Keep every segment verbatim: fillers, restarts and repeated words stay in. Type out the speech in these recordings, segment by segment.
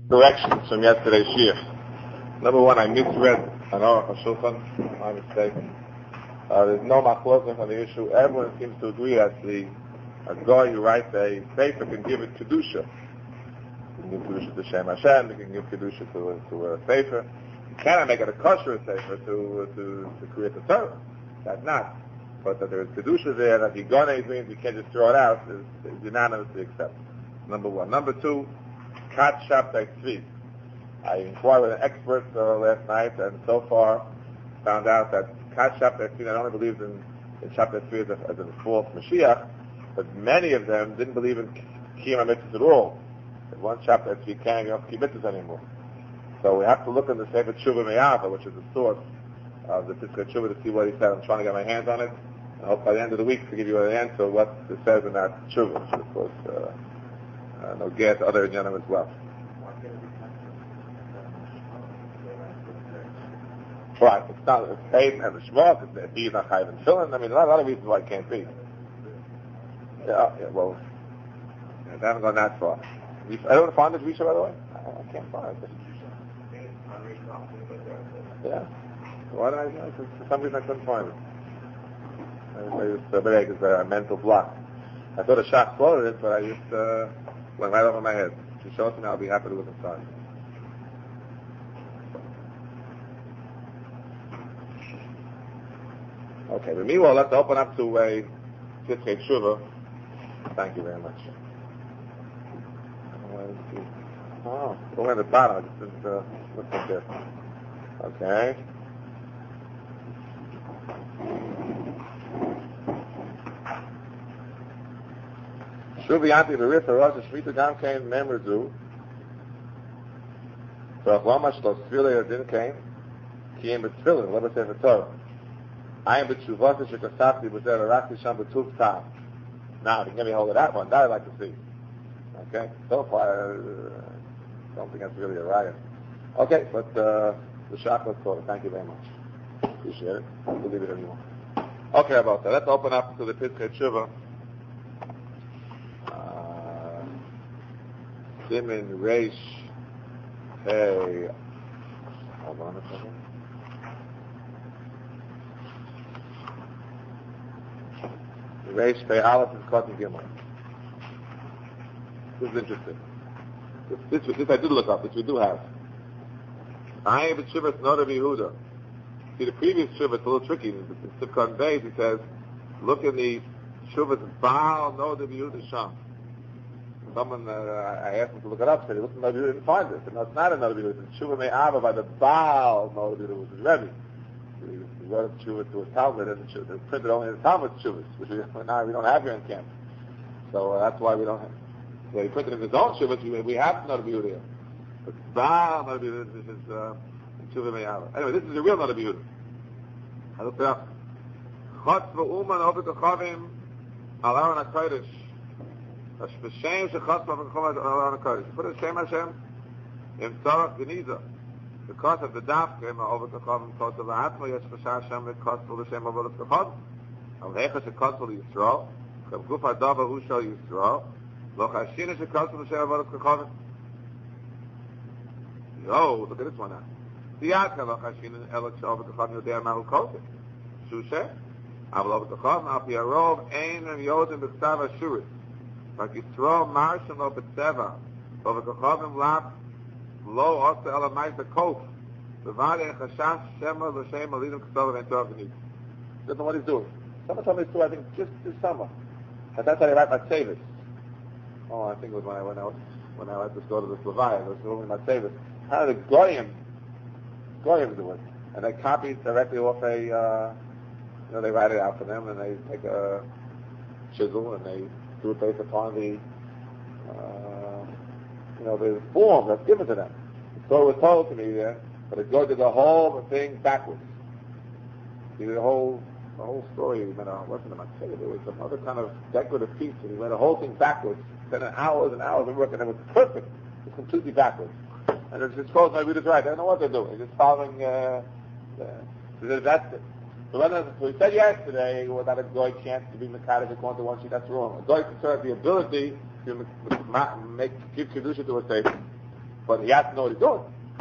corrections from yesterday's shiur. Number one, I misread an Aruch HaShulchan, my mistake. Uh, there's no machlokas on the issue. Everyone seems to agree that the a guy who writes a sefer can give it kedusha. You can give kedusha to Shem Hashem. You can give kedusha to a, to a sefer. You cannot make it a kosher sefer to to to create the Torah. That's not. But that there is kedusha there, that Yigone means you can't just throw it out, is, is unanimously accepted. Number one. Number two, Kat Shabtai Tzvi. I inquired with an expert uh, last night, and so far found out that Kat Shabtai Tzvi not only believes in, in Shabtai Tzvi as a, as a false Mashiach, but many of them didn't believe in Kiyam HaMitzvahs at all. And one Shabtai Tzvi can't even keep mitzvahs anymore. So we have to look in the Sefer Tshuva Me'ava, which is the source of the Piskei Tshuva, to see what he said. I'm trying to get my hands on it. I hope by the end of the week to give you an answer what it says in that Tshuva, which of course uh, uh, no get other Inyanim as well. Right, it's not, it's paid and the Shmok, it's be not Chayv and Tefillin. I mean, there are a lot of reasons why it can't be. Yeah, yeah well, yeah, they haven't gone that far. I don't find it, Risha, by the way? I, I can't find it. Yeah. Why did I, you know, for some reason I couldn't find it. Maybe it's, uh, maybe it's a mental block. I thought a shot quoted it, but I just uh, went right over my head. If you show it to me, I'll be happy to look inside. Okay, but meanwhile, let's open up to a Piskei Tshuva. Thank you very much. Oh, go at the bottom. I just didn't uh, look at this. Okay. Shuvi Anti Berith Rosh Shmita Gam Kain Memrezu. Rachlama Shlos Tefillah Yadin Kain Kiyem B'Tefillah Leva Sefer Torah. I am B'Tshuvot Shekasafti B'Zer Arakti Sham B'Tuv Tam. Now, if you can get me hold of that one, that I'd like to see. Okay? So far, I uh, don't think that's really a riot. Okay, but uh, the shot was called. Thank you very much. Appreciate it. I'll believe it anymore. Okay, about that. Let's open up to the Piskei Tshuva. Simin Reish Hey. Hold on a second. Reish Hey Aleph is Cotton Gimel. This is interesting. This, this, this I did look up, which we do have. I am a Shivas Noda Yehuda. See, the previous Shuvah, it's a little tricky. In Sivkon Beis, he says, look in the Shuvah's Baal Noda Yehuda Sham. Someone, uh, I asked him to look it up, said he looked at Noda Yehuda, didn't find it. And no, it's not a Noda Yehuda. It's Shuvah Me'ava by the Baal Noda Yehuda, which is Rebbe. He wrote a Shuvah to a Talmud, and it's printed only in the Talmud Shuvahs, which we, now we don't have here in camp. So uh, that's why we don't have. So he printed in his own Shuvahs, we, we have Noda Yehuda here. But Baal Noda Yehuda is uh, Shuvah Me'ava. Anyway, this is a real Noda Yehuda. I looked it up. Chotz v'uman obet achavim al Aron HaKodesh. Hashem shechotz v'uman al Aron HaKodesh. Put Hashem Hashem in Tzarach Geniza. Because of the daf, kema obet achavim kotz v'atma yesh chasha Hashem v'kotz v'Hashem obet achavim. Al hecha shekotz v'Yisrael. Chav guf hadava hu shal Yisrael. Lo chashina shekotz v'Hashem obet achavim. Yo, look at this one now. Siyat lo chashina elok shal obet achavim yodea mahu kotzeh. Shushe, Avlo B'Tachon, Al Pi Arov, Ein and Yodim B'Tzav Ashurit. Like Yisrael Marshal Lo B'Tzeva, Lo B'Tachon Lab, Lo Osta Ela Maita Kof, B'Vali Echashash Shema L'Shem Alidim K'Tov and Tov V'Nit. That's what he's doing. Someone told me to, I think, just this summer. But that's how they write Matzevis. Oh, I think it was when I went out, when I went to go to the Slavia, it was doing Matzevis. How did the Goyim, Goyim do it? And they copy it directly off a, uh, you know, they write it out for them, and they take a chisel and they do it based upon the, uh, you know, the form that's given to them. So it was told to me there, but it goes to the whole thing backwards. He did the whole, the whole story. He went on, wasn't a it was some other kind of decorative piece, and he went the whole thing backwards. Spent hours and hours of work, and it was perfect. It was completely backwards. And it's just close, my readers right. They don't know what they're doing. They're just following, uh, uh, that's it. So, whether, so he said yesterday without a goy chance to be mechanic according to one sheet, that's wrong. A goy concerns the ability to make, give kedusha to a sefer. but he has to know what he's doing.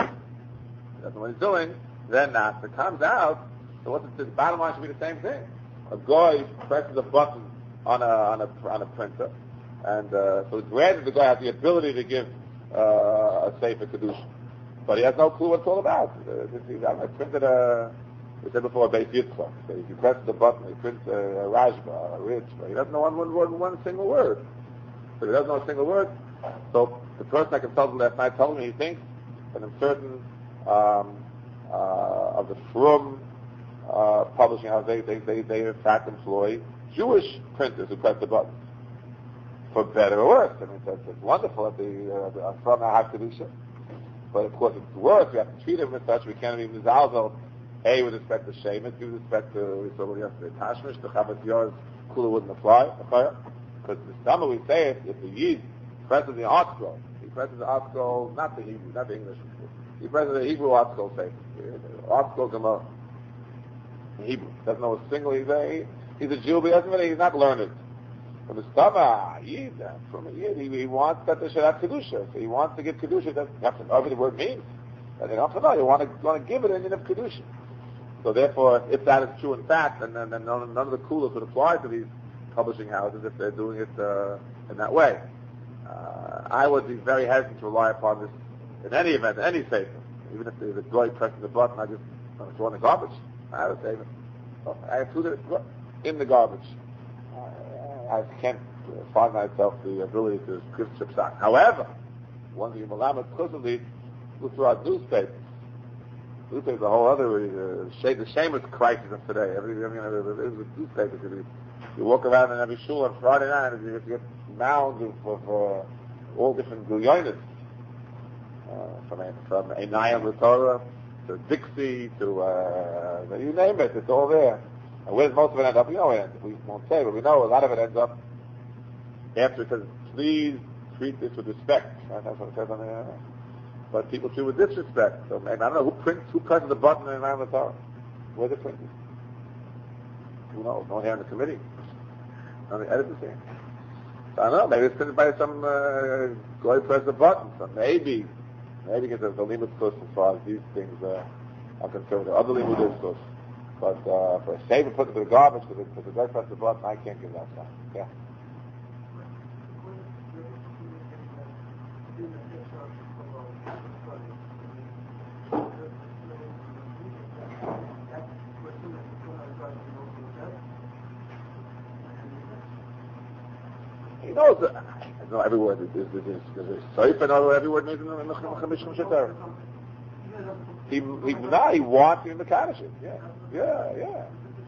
He doesn't know what he's doing, then not. If it comes out, so what's the, the bottom line should be the same thing. A guy presses a button on a on a on a printer, and uh, so granted the guy has the ability to give uh, a sefer kedusha, but he has no clue what it's all about. Uh, I printed a, we said before, a Beis Yitzchak. So if you press the button, he prints a, a Rashba, a Ritz, he doesn't know one, one, one, one single word. So he doesn't know a single word. So the person I consulted last night told me he thinks that in certain um, uh, of the Frum uh, publishing house, they, they, they, they in fact employ Jewish printers who press the buttons. For better or worse. I mean, it's, it's wonderful that the uh, the Frum have kedusha, but of course it's worse. We have to treat him as such. We can't even mizalzel. A, with respect to Shemus, B, with respect to, we saw yesterday, Tashmish, the Chavetz Yar's Kula wouldn't apply, because the summer we say it, if the Yid presses the art scroll, he presses the art scroll, not the Hebrew, not the English, he presses the Hebrew art scroll, say, art scroll Gemara, in Hebrew, doesn't know a single, he's a, he's a Jew, but he doesn't really, he's not learned. From the summer, Yid, from a Yid, he, he wants that they should have Kedusha, so he wants to give Kedusha, doesn't have to know what the word means, and they don't have to know, you want to, want to give it in of Kedusha. So therefore, if that is true in fact, then, then, then none, none of the kulas would apply to these publishing houses if they're doing it uh, in that way. Uh, I would be very hesitant to rely upon this in any event, in any sefer. Even if the, the guy presses the button, I just want to throw in the garbage. I would say, oh, I included it in the garbage. I, I can't find myself the ability to give shipshak. However, one of the Malamas constantly look throughout newspapers. Newspapers, a whole other uh, shame, the shameless crisis of today. Every, I mean, there's a newspaper. You, you walk around in every shul on Friday night, and you get mounds of, of uh, all different gulyonis, uh, from a, from Einayim L'Torah to Dixie to uh, you name it. It's all there. And where's most of it end up? We know it. We won't say, but we know a lot of it ends up after it says, "Please treat this with respect." Right? That's what it says on the. Uh, But people treat with disrespect. So maybe, I don't know, who prints, who presses the button in the Torah? Where's it printed? Who knows? No one here in the committee. No one editors here. So I don't know, maybe it's printed by some uh, guy who presses the button. So maybe, maybe because there's a limit source as far as these things uh, are concerned. There are other limit source. But uh, for a saver put it in the garbage because the guy presses the button, I can't give that stuff. Yeah. He knows that. I know every word is is safe. I know every word means in the Chamishim Shetar. He he nah, he wants in the Kaddish. Yeah, yeah, yeah.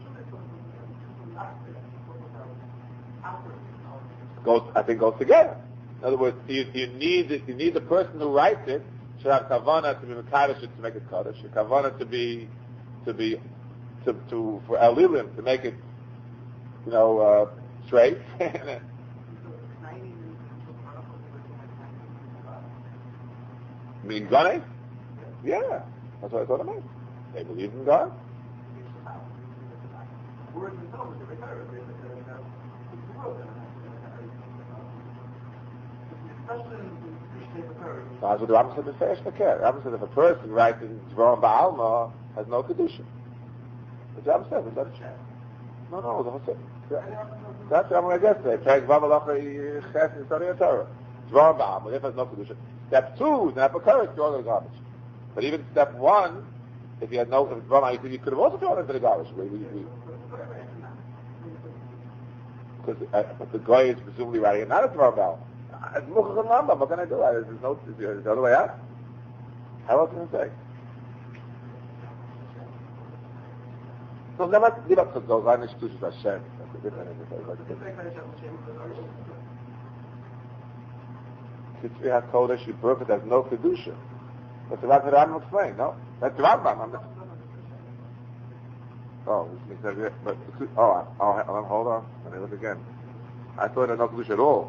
Goes, I think goes together. In other words, you, you need you need the person who writes it should have kavanah to be Kaddish to make it Kaddish. Kavanah to be to be to to for Elilim to make it, you know, uh, straight. Mean God? Yeah, that's what I thought it meant. They believe in God. So that's what the Rambam said. The Rambam said if a person writes in Dvarim Ba'alma has no kedusha. That's what the Rambam said. Is that it? No, no, the whole thing. That's what I guess today. Peg Vavalacha Ches in Torah Torah. Dvarim Ba'alma. If has no kedusha. Step two is not because throw it in the garbage. But even step one, if you had no Dvarim, you could have also thrown it into the garbage. We, we, we, because uh, but the guy is presumably writing it not a Dvarim Ba'alma. It's Muchach and Rambam. What can I do? There's no, there's the other way out. How else can I say? So never give up to those. I'm not to Hashem. That's a different Kitzvi HaKodesh, you perfect, there's no kedusha. That's what the Rambam explained, no? That's the Rambam. I'm not... Oh, this makes that, but, oh, oh, oh, hold on. Let me look again. I thought there was no kedusha at all.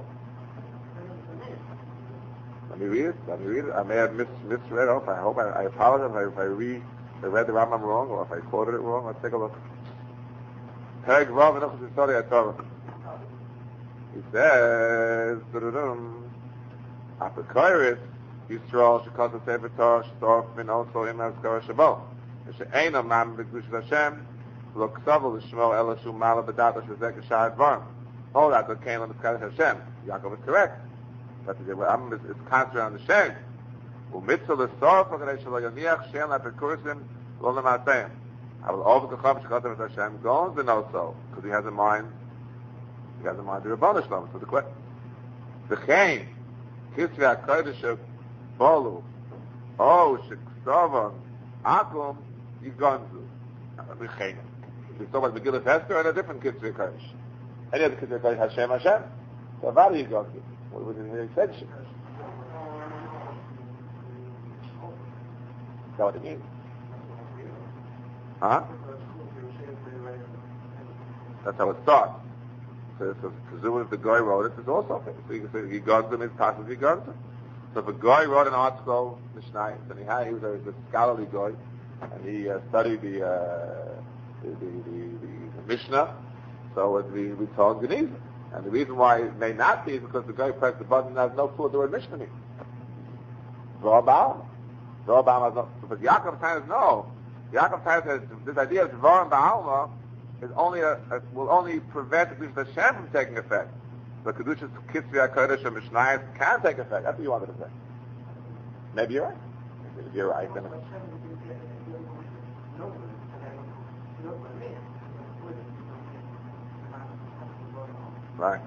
Let me read it. Let me read it. I may have mis- misread it. I hope I, I apologize if I, if I read, if I read the Rambam wrong or if I quoted it wrong. Let's take a look. Perek Vav Menachos Historia Torah. He says, Apikoris, Yisrael shekos a sefer Torah shtorf min also im azkara shabo. She'eino mam b'kedushas Hashem lo ksavu l'shmo ela shu mala b'data shezek sha'ad varm. Oh, that's what came on the Kedushas Hashem. Yaakov is correct. But the Am is concentrated on the Shem. U'mitzvah l'sorf v'kadei shelo yoniach shem la'perkursim lo l'matayim. I will over the Chacham shekos a Hashem goes and also because he has a mind. He has a mind to Rabbanu Shalom. So the question. V'chein kisvei HaKodesh bolu oh sheksavan akum yigonzu. V'chein. We talk about Megillah Esther and a different kisvei HaKodesh. Any other kisvei HaKodesh Hashem Hashem. So how do you go? What was the extension? Is that what it means? Huh? That's how it starts. So, so presumably if the guy wrote it, it's also okay. So you can say he guns him, it's possible he guns him. So if a guy wrote an article, Mishnah, and he had, he was a, he was a scholarly guy, and he uh, studied the, uh, the, the, the, the, the Mishnah, so it, we, we told Geniza. And the reason why it may not be is because the guy pressed the button and has no clue what the word Mishnah means. Dvar Dvar has no, but Yaakov says no. Yaakov says this idea of Dvar and Ba'alma is only a, a, will only prevent the Kedushas Hashem from taking effect. The Kedushas Kisvei HaKodesh and Mishnayos can take effect. That's what you wanted to say. Maybe you're right. If you're right, then right.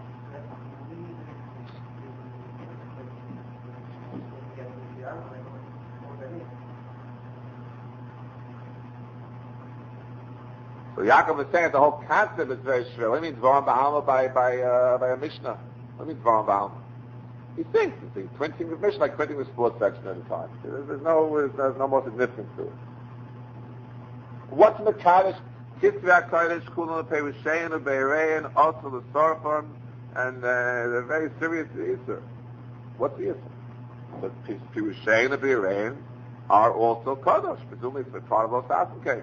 So Yaakov is saying that the whole concept is very shrill. What do you mean Dvarim Ba'alma by by uh, by a Mishnah? What do you mean Dvarim Ba'alma? He thinks he's printing the Mishnah like printing the sports section at a time. There's, there's no there's no more significance to it. What's Mekadosh? Kisvei HaKodesh Kulam Perushayin U'Beirein also the Sorfon and uh, they're very serious Yisur. What's the Yisur? The Perushayin U'Beirein are also Kodesh. Presumably it's part of those Asim case.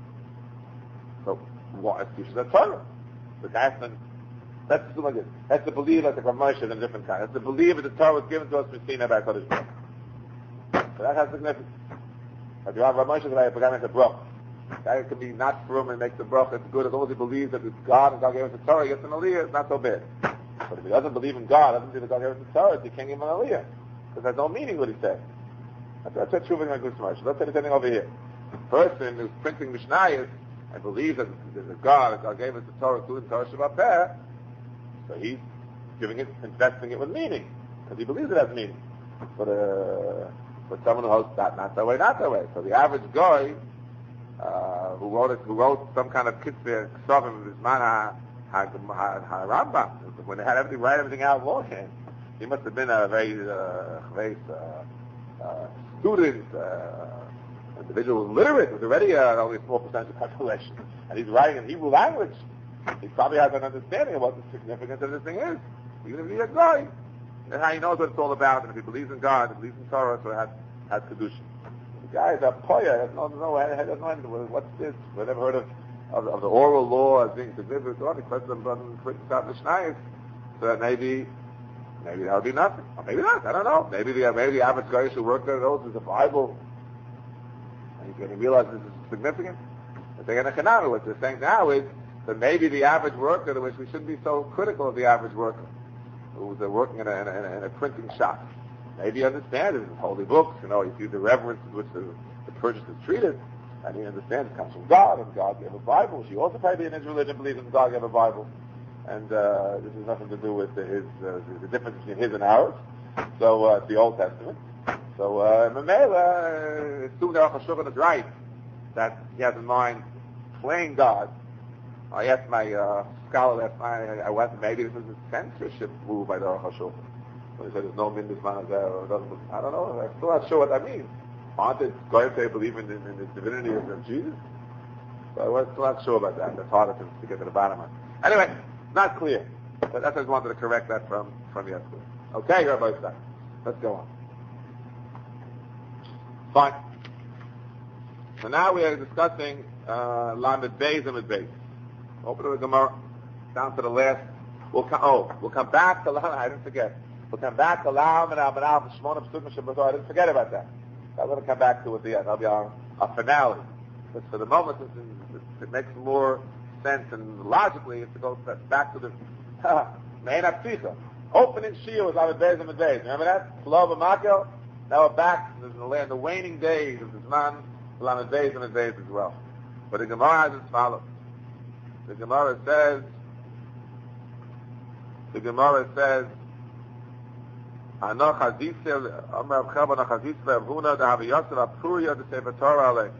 So, what it teaches the Torah? The guy has let's assume like this. That's the belief that the Rav is in a different kind. That's the belief that the Torah was given to us from Sinai by HaKadosh Baruch Hu. So that has significance. If you have Rav Moshe, like a guy makes a brach. Guy can be not frum and makes a brach. It's good as long as he believes that it's God and God gave us the Torah. He gets an aliyah. It's not so bad. But if he doesn't believe in God, doesn't believe that God gave us the Torah, he can't give him an aliyah because there's no meaning what he said. That's that's what Shuvah and Gus Moshe. Let's say anything over here. The person who's printing Mishnayos and believes that there's a God, and God gave us the Torah, including Torah Shabbat Peh, so he's giving it, investing it with meaning, because he believes it has meaning. But uh, but someone who holds that, not that way, not that way. So the average guy uh, who wrote it, who wrote some kind of kitzvah ksavim of his man ha Rambam, when they had everything, write everything out longhand, he must have been a very uh, very uh, uh, student. Uh, individual was literate, was already uh, only a small percentage of population, and he's writing in Hebrew language. He probably has an understanding of what the significance of this thing is, even if he's a guy. And how he knows what it's all about, and if he believes in God, he believes in Torah, so it has, has Kedusha. The guy is a poya, has no, no, has no idea, what's this? We've never heard of, of, of the oral law as being significant. So the question of putting out Mishnayos, so that maybe, maybe that would be nothing. Or maybe not, I don't know. Maybe the, maybe the average guy who worked there knows there's a Bible, and he's going to realize this is significant. But they're going to canal. What they're saying now is that maybe the average worker, which we shouldn't be so critical of the average worker, who's uh, working in a, in, a, in a printing shop. Maybe he understands it. It's holy books, you know, he sees the reverence with which the, the purchase is treated, and he understands it comes from God, and God gave a Bible. She also probably in his religion believes that God gave a Bible. And uh, this has nothing to do with the, his, uh, the difference between his and ours. So, uh, it's the Old Testament. So, uh, Mamela, assume that Aruch HaShulchan is right, that he has in mind playing God. I asked my uh, scholar last night, I went, maybe this is a censorship move by the Aruch HaShulchan. So he said there's no Mindus Manazeh, or doesn't, I don't know, I'm still not sure what that means. Aren't they going to say believe in, in, in the divinity of, of Jesus? So I was still not sure about that. That's harder to, to get to the bottom of it. Anyway, not clear. But that's why I wanted to correct that from, from yesterday. Okay, Rabbi Stein. Let's go on. Fine. So now we are discussing uh, Lamed Beis and Lamed Beis. Open to the Gemara, down to the last. We'll come. Oh, we'll come back to. I didn't forget. We'll come back to Lam and Amanal for Shmona Psukim Shabbatot. I didn't forget about that. I'm going to come back to it at the end. That'll be our, our finale. But for the moment, it, it, it makes more sense and logically it's to go back to the Mein HaPsicha. Opening Shia was Amid Beis and Beis. Remember that? Flow of Makel. Now we're back in the, in the waning days of this man, Amid Beis and Beis as well. But the Gemara has as follows. The Gemara says, the Gemara says, Ano chazisel, Amar Avchab, Ano chazisel, Avhuna, the Haviyasel, Apuria, the Sefer Torah, Alei.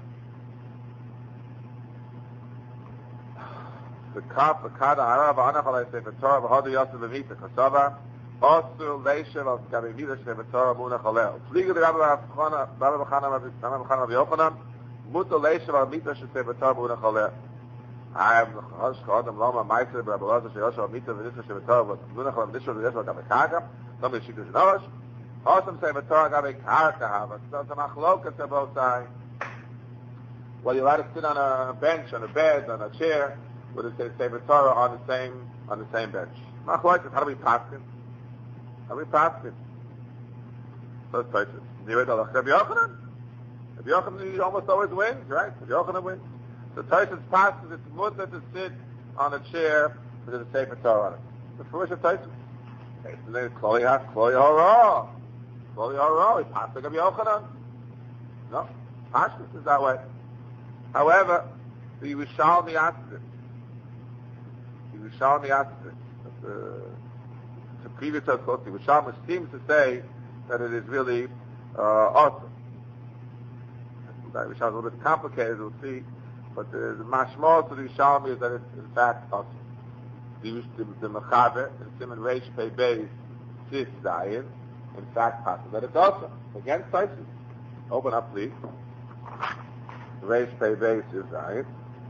The Kaf, the Kada, Arab, Anach, Alei, Sefer Torah, V'hodu Yasel, V'mita, Chasava, Osur, Leishev, Al Gabi Vida, Sefer Torah, Munach, Alei. Fliege, the Rabbi Bachana, Rabbi Bachana, Rabbi Bachana, Rabbi Yochanan, Muta, Leishev, Al Mita, Sefer Torah, Munach, Alei. I am the Chosh, Chodam, Loma, Meister, Rabbi Lazar, Sheyosha, Al Mita, V'nisa, Sefer Torah, Munach, Alei, V'nisa, V'nisa, Gabi Kagam, Somebody should do Nosh. Awesome Sefer Torah Gabi Karka Hava. So some achlokas are both sides. Well, you're allowed to sit on a bench, on a bed, on a chair, with a Sefer Torah on the same on the same bench. Achlokas, how do we pass it? How do we pass it? Let's face it. Rabbi Yochanan. Rabbi Yochanan, he almost always wins, right? Rabbi Yochanan wins. So Tosfos passes, it's mutter to sit on a chair with a Sefer Torah on it. The first of Tosfos. Okay, so then it's Kloli Ha, Kloli Hara. Kloli Hara, he passed like Rabbi Yochanan. No, Pashtus is that way. However, the Yerushalmi asked it. The Yerushalmi asked it. The previous Tosfos, the Yerushalmi seems to say that it is really uh, awesome. The Yerushalmi is a little bit complicated, we'll see. But the, the mashmal to the Yerushalmi is that it's in fact awesome. The, the, the Mechaber, in Simon Reish Pei Beis, Sis Zayin, in fact, passes that it's also against Tosfos. Open up, please. Reish Pei Beis, Sis Zayin.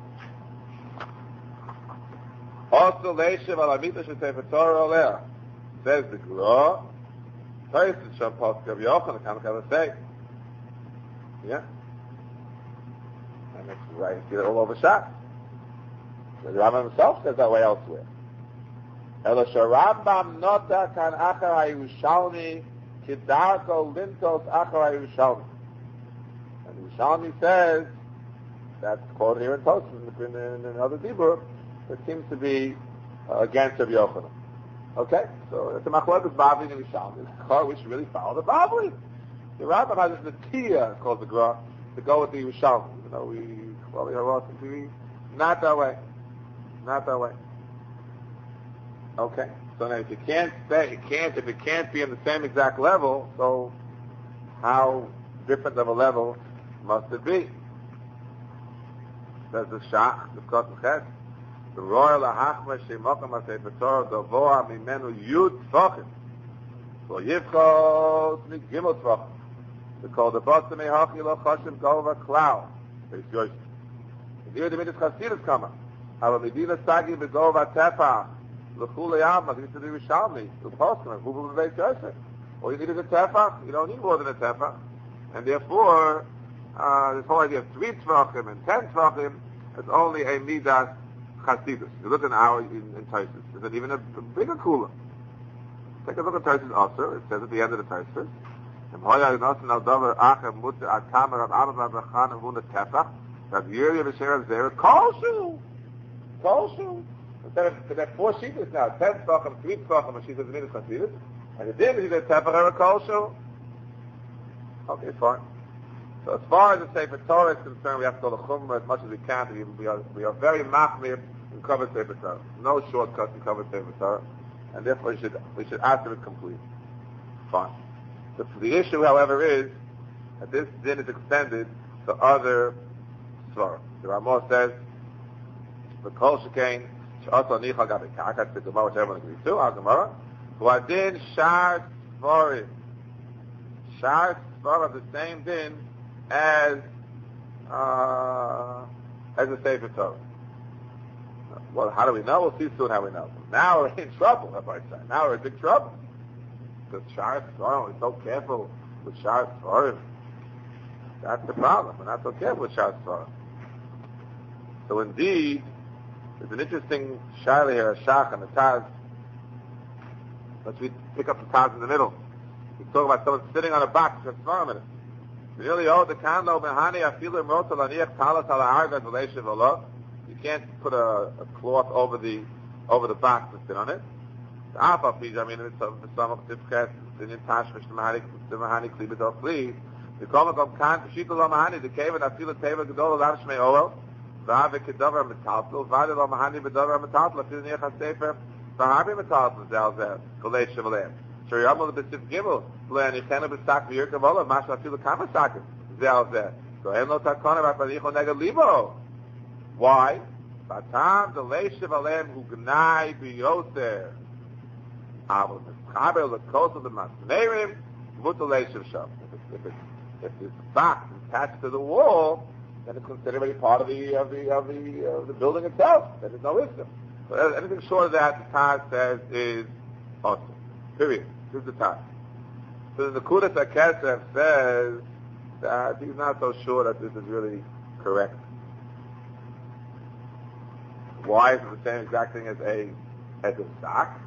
Also, Leishev Al Amita Shesefer Torah Oleh. Says the Gra, Tosfos Sham Pasuk Rabbi Yochanan, can't have a say. Yeah? And it's right, you see it all over Shas. The Rambam himself says that way elsewhere. Elo Rambam nota kan achar HaYerushalmi kidarko lintos achar HaYerushalmi. And Yerushalmi says, that's quoted here in Tosfos, in, in, in other Dibur, it seems to be uh, against Rabbi Yochanan. Okay? So it's a machlokes Bavli and Yerushalmi. We should really follow the Bavli. The Rambam has this Tia, called the Gra, to go with the Yerushalmi. You know, we, well, we are to be not that way. Not that way. Okay. So now if you can't say, it can't, if it can't be in the same exact level, so how different of a level must it be? Says the Shach, the Kotel Ches, the Royal Ahachma Shemokam HaSefer Torah Dovoa Mimenu Yud Tfochim. So Yivchos Gimel Tfochim. They call the Boston Mehachi Lo Choshev Gova Klau. It's Yosh. Here the Midas Chasidus Kama. Aber Medina Sagi Begova Tefach. L'chule Yama. This is the Yerushalmi. The Postman. Who will make Yosef? All you need is a Tefach. You don't need more than a Tefach. And therefore, uh, this whole idea of three Tvachim and ten Tvachim is only a Midas Chasidus. You look at our in, in Tosfos. Is it even a, a bigger Kula? Take a look at Tosfos also. It says at the end of the Tosfos. Im Hoya Yinosen Al Dover Achem Mutter Akamer Rav Abba Rav Chana Vuna Tefach Rav Yirya V'Sher Zera Kolshu Kolshu. Instead of that four sheetas now, ten Tzvachim, three Tzvachim, and sheetas Midas Chasidus, and the din is that Tefach Era Kolshu. Okay, fine. So as far as the Sefer Torah is concerned, we have to go to Chumrah as much as we can. To be, we are we are very machmir in cover Sefer Torah. No shortcuts in cover Sefer Torah, and therefore we should we should answer it complete. Fine. The, the issue, however, is that this din is extended to other svarim. The Ramah says, "The kol shekain she'aso nicha gabi karka." The Gemara, which everyone agrees to, our Gemara. V'adin shar svarim, shar svarim of the same din as uh, as the Sefer Torah. Well, how do we know? We'll see soon how we know. Now we're in trouble. That's what I say. Now we're in big trouble. Because Shar Svarim, we're so careful with Shar Svarim. That's the problem. We're not so careful with Shar Svarim. So indeed, there's an interesting Shaila here, a Shach and a Taz. Let's we pick up the taz in the middle. We talk about someone sitting on a box for svarim in it. Really, oh, the kando behani afilu mrota laniach talas ala argas v'leishiv Allah. You can't put a, a cloth over the over the box and sit on it. The alpha please, I mean, it's a some of tifket, the nintashmish, the mahani, the mahani klibet please. The koma kom kan pshita lo mahani the cave and afilu teva gedol alam shmei oel. V'ave kedavar metaltel, v'ave lo mahani bedavar metaltel, afilu niach ha-sefer, v'habi metaltel zel zel, v'leishiv alayim. Shari Amal b'sif gimel, v'le'ani chena b'sak v'yirkav olav, masha afilu kama sakim, zel zel. So en lo takona v'apadicho negad libo. Why? Batam the leishiv alayim hu gnai b'yoter. Aval m'schaber l'kos of the masnerim, v'ut the leishiv sham. If it's if it's box attached to the wall, then it's considered a part of the of the of the of the building itself. Then there's no issue. So anything short of that, the Taz says is awesome. Period. This is the Taz. So the Nekudas HaKesef says that he's not so sure that this is really correct. Why is it the same exact thing as a as a sock?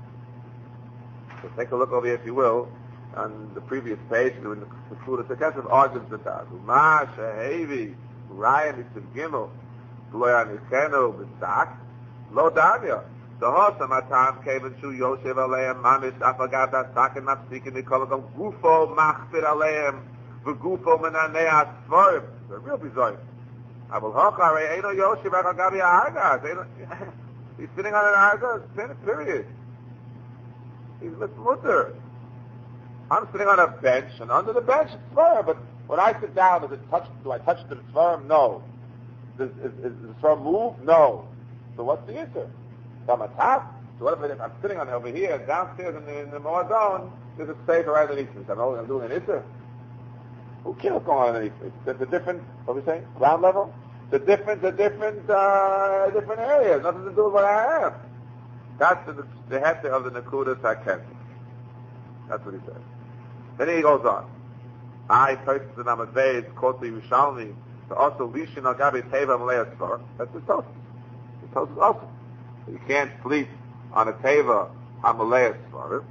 So take a look over here, if you will, on the previous page. The Nekudas HaKesef argues the Taz. Ma shehevi Ryan is gimel, loya nichenu b'sak, lo damya. The hosa matam kevin shu yoshev aleim mamish afagav b'sak and mafsikin nikolagam gufo machfir aleim v'gufo menanei asvarim. It's a real bizarre. Abul hochare eino yoshev afagav ya'argas. He's sitting on an argas. Period. He's mitmutter. I'm sitting on a bench, and under the bench it's svarim, but when I sit down, does it touch, do I touch the svarim? No. Does, is, is, is the svarim move? No. So what's the answer? So I'm on top. So what if I'm sitting on over here, downstairs in the, in the Moazon, there's a space right underneath me. So I'm, I'm doing an answer. Who cares what's going on underneath me? There's a different, what are we saying? Ground level? The different, the different, uh, different areas. Nothing to do with what I am. That's the, the head of the Nekudas HaKesef. That's what he says. Then he goes on. I purchased the Namadvei, called the Yerushalmi, to also Lishin al Gabi Teva Malay Asfar. That's the Tosfos. The Tosfos also. You can't sleep on a Teva Hamalei Asfar.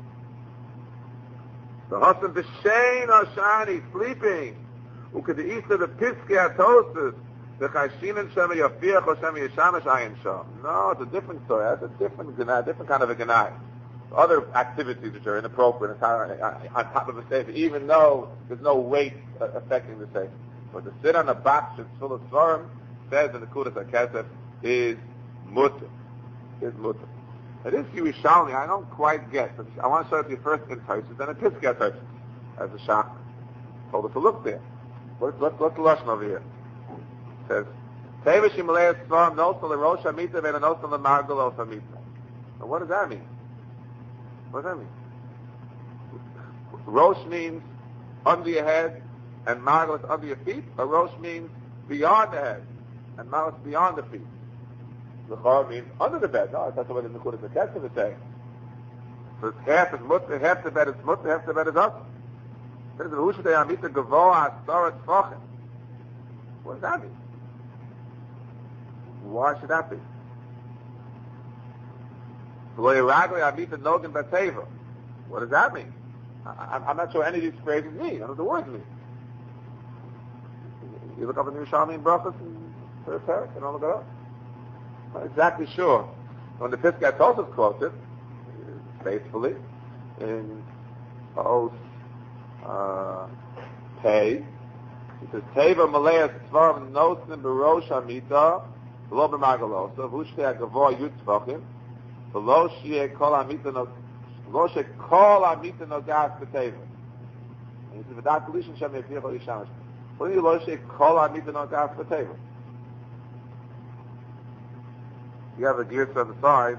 The Hasan B'Shein Ashani, sleeping. Who could the east of the Piskei HaTosfos, the Chayshinan Shem Yafiach or Shem Yeshamish Ayin Sham. No, it's a different story. That's a different Ganai, different kind of a Ganai. Other activities which are inappropriate on top of a sefer, even though there's no weight affecting the sefer. But to sit on a box that's full of svarim, says in the Nekudas HaKesef, is mutter. Is mutter. Now this Yerushalmi, I don't quite get. I want to show you first in Tosfos, then in Piskei HaTosfos, as the Shach told us to look there. What's what's what's the lashon over here? It says, "Teva shimalei svarim nosel lerosh hamita ve'nosel lemargul of hamita." Now what does that mean? What does that mean? Rosh means under your head, and Margul is under your feet, or Rosh means beyond the head, and Margul is beyond the feet. L'chor means under the bed. No, that's the way the Nekudas HaKesef is saying. So it's half is mutter, half the bed is mutter, half the bed is up. It says, "V'hushadei amita gavoa astoret tfochem." What does that mean? Why should that be? What does that mean? I, I'm not sure any of these phrases mean. None of the words mean. You look up in the Yerushalmi and Brachos and third parak and all of that. Not exactly sure. When the Piskei HaTosfos quotes it, faithfully, in Os uh, Pei, he says, "Teva Maleas Tzvarim Nosim B'Rosh Hamita V'lo B'Margalosa V'Ushtei HaGavoa Yud Tzvachim V'lo Sheyeh Kol Hamita No V'lo Sheyeh Kol Hamita No Gas B'Teva." And he says, "V'dat Lishin Shem Yefiyach O Yishamish." What do you Lo Sheyeh Kol Hamita No Gas B'Teva? You have a gear on the side.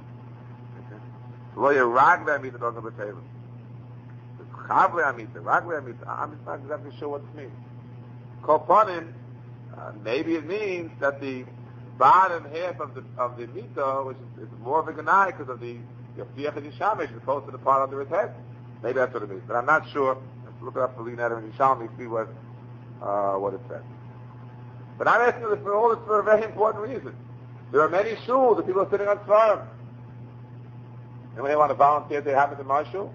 Lo Yerag Hamita No Gas B'Teva. Chavle Hamita, Ragle Hamita. I'm just not exactly sure what it means. Kopanim, uh, maybe it means that the bottom half of the of the mita, which is, is more of a ganai because of the Yafiach and Yishamish, as opposed to the part under his head. Maybe that's what it means, but I'm not sure. Let's look it up for Leonardo and Yishami, see what uh, what it says. But I'm asking this for all this for a very important reason. There are many shuls that people are sitting on svarim. Anybody want to volunteer to happen in my shul?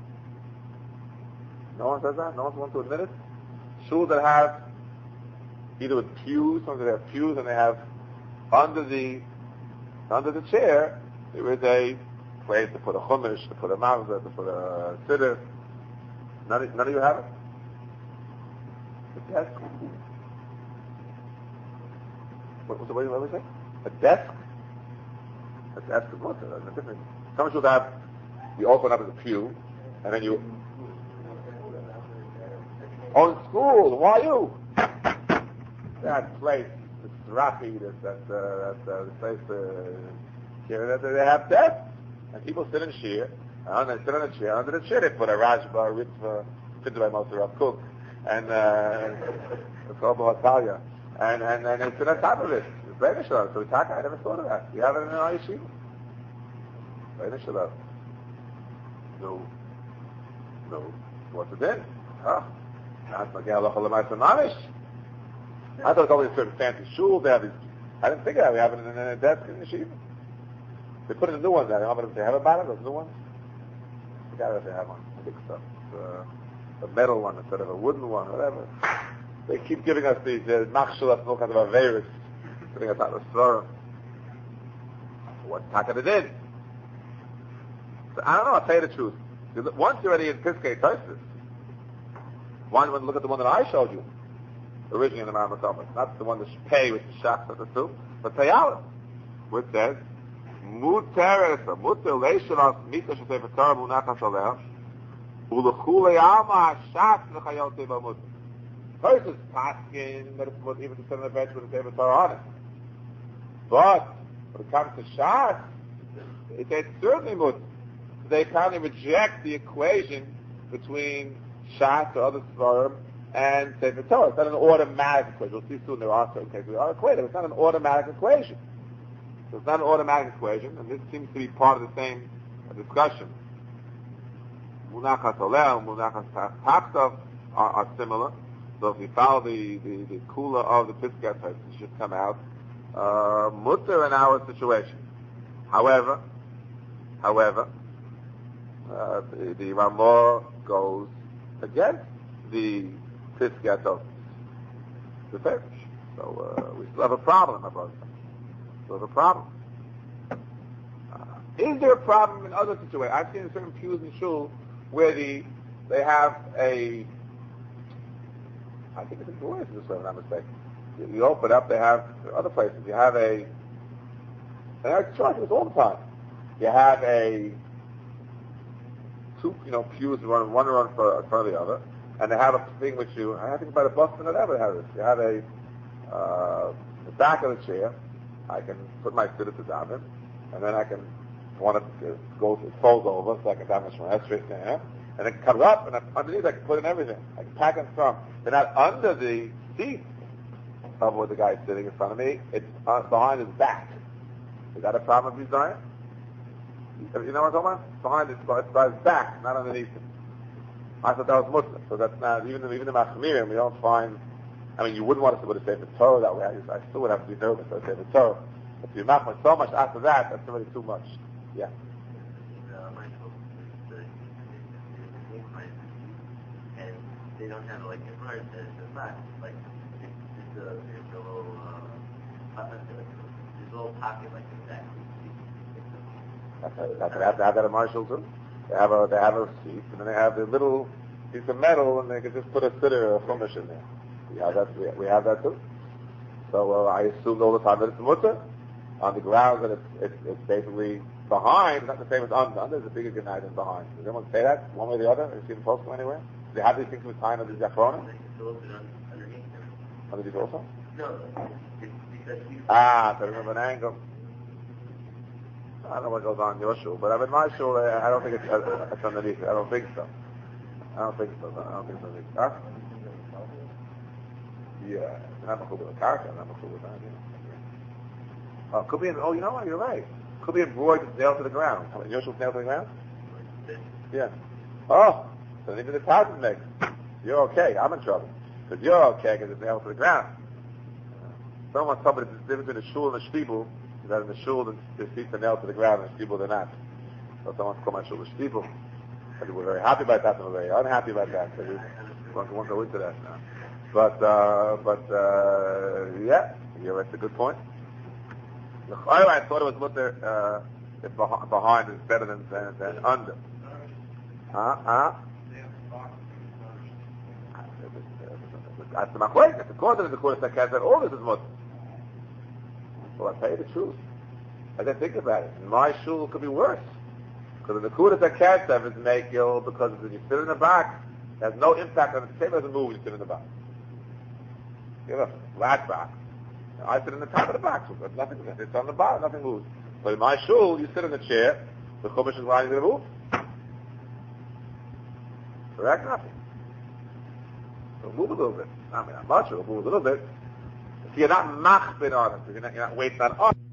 No one says that? No one wants to admit it? Shuls that have either with pews, sometimes they have pews and they have under the under the chair, there is a place to put a chumash, to put a mazah, to put a siddur. None of, none of you have it? A desk? What, what, what, what was it? A desk? A desk is what? A different. Some should have, you open up as a pew, and then you... Oh, in school, why you? That place, it's Rafi, that, that, uh, that, uh, the place, uh, here, that they have desks, and people sit in shir, and they sit on a chair, under the chair they put a rajba, a ritva, fitted by most of Rav Cook, and, uh, it's called Bohatalia, and, and, and they sit on top of it. It's very shalom. So Taka, I never thought of that. You have it in our yeshiva. Very shalom. No. No. What's it then? Huh? I thought it was only a certain fancy shul. They have these. I didn't think of that. We have it in a desk in the yeshiva. They put in the new ones. I don't know if they have about it. Those new ones. I forgot if they have one. Big stuff. Uh, a metal one instead of a wooden one. Whatever. They keep giving us these machshalas, all kinds of averis, putting us out of sorrow. What taka it in? So, I don't know. I'll tell you the truth. Once you're already in Piskei Tosfos, why don't you look at the one that I showed you originally in the Maramah, not the one that pay with the shaks of the soup, but Tayalim, which says, Muteres, Muter Leishanos, Mita Shasei V'Torah Munachas Aleh, Ulechule Alma HaShaks L'Chayot Teva Muter. First is paskin that it's even to sit on the bench with a Teva Torah on it. But when it comes to shas, it, it's certainly muter. They apparently reject the equation between shas or other svarim and Sefer Torah. It's not an automatic equation. We'll see soon there are certain cases we are equated. It's not an automatic equation. So it's not an automatic equation, and this seems to be part of the same uh, discussion. Munachas Oleh, Munachas Taksav are, are similar. So if we follow the, the, the kula of the Piskei Tosfos, it should come out uh, mutter in our situation. However, however, uh, the, the Ramah goes against the Piskei Tosfos, the Fetish. So uh, we still have a problem, my brother. Still have a problem. Uh, is there a problem in other situations? I've seen certain pews in shul where the they have a I think it's in Boris this way, if I'm not mistaken. You, you open up, they have other places. You have a, and I try this all the time. You have a two, you know, pews run one run for, in front of the other, and they have a thing which you. I think by the Boston or whatever they have this. You have a uh, the back of the chair. I can put my siddur to daven, and then I can want to go it folds over so I can daven from that straight there. And it comes up, and underneath I can put in everything. I can pack in from. They're not under the seat of where the guy's sitting in front of me. It's uh, behind his back. Is that a problem of design? You know what I'm talking about? Behind his, it's by his back, not underneath him. I thought that was Muslim, so that's not, even, even in Machmirim, we don't find, I mean, you wouldn't want us to put a Sefer Torah that way. I, just, I still would have to be nervous for a Sefer Torah. If you machmir so much after that, that's already too much. Yeah. They don't have like in front of the back, like it's, it's a, it's a little, uh, it's a little pocket like that. That's how, that's how they have to have that at Marshall too. They have a they have a seat, and then they have the little piece of metal, and they can just put a siddur or a chumash in there. We have that. We, we have that too. So uh, I assumed all the time that it's mutter on the ground that it's it's, it's basically behind. Not the same as under. Under is a bigger genai than behind. Does anyone say that one way or the other? Have you seen the post anywhere? Do they have these things with time of the Zachrona? Underneath them. Underneath also? No, it's because you... Ah, so remember an angle. I don't know what goes on in your shul, but I'm in my shul, I don't think it's, uh, it's underneath it. I don't think so. I don't think so. I don't think so. Huh? Yeah. I'm not with a character. I'm not with that. Yeah. Oh, could be in, oh, you know what? You're right. Could be embroidered, nailed to the ground. Your shul's nailed to the ground? Yeah. Oh. So even the thousand makes, you're okay. I'm in trouble. Because you're okay because it's nailed to the ground. Someone told me the difference between the shul and the shtiebel is that in the shul the, the seats are nailed to the ground and the shtiebel they're not. So someone called my shul people. And we're very happy about that, and we're very unhappy about that. So we won't, won't go into that now. But, uh, but, uh, yeah, yeah, that's a good point. I thought it was mutter, uh, if behind is better than, than, than under. Huh? Huh? That's the machlek. It's according to the course that said all this is mutter. Well, I'll tell you the truth. I didn't think about it. In my shul, it could be worse. Because in the Kudas HaKesef is Mekil, because when you sit in the back, it has no impact on it. The same as a move when you sit in the back. You have a flat back. I sit in the top of the back, so nothing, it's on the bottom, nothing moves. But in my shul, you sit in the chair, the chumash is lying to move. Correct? Nothing. It'll move a little bit. I mean, not much, it'll move a little bit. If you're not machbid on it, if you're not, you're not waiting on it.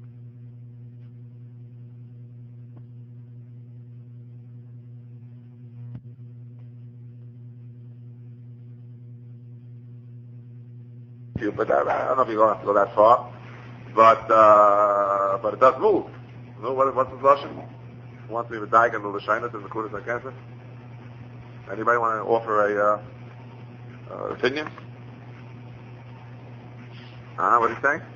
But I, I don't know if you're going to have to go that far. But, uh, but it does move. You know, what, what's the Lashon? Who wants to leave a daik and the Lashinus in the Kudas HaKesef? Anybody want to offer a, uh, uh, opinion? Ah, uh, what did he say?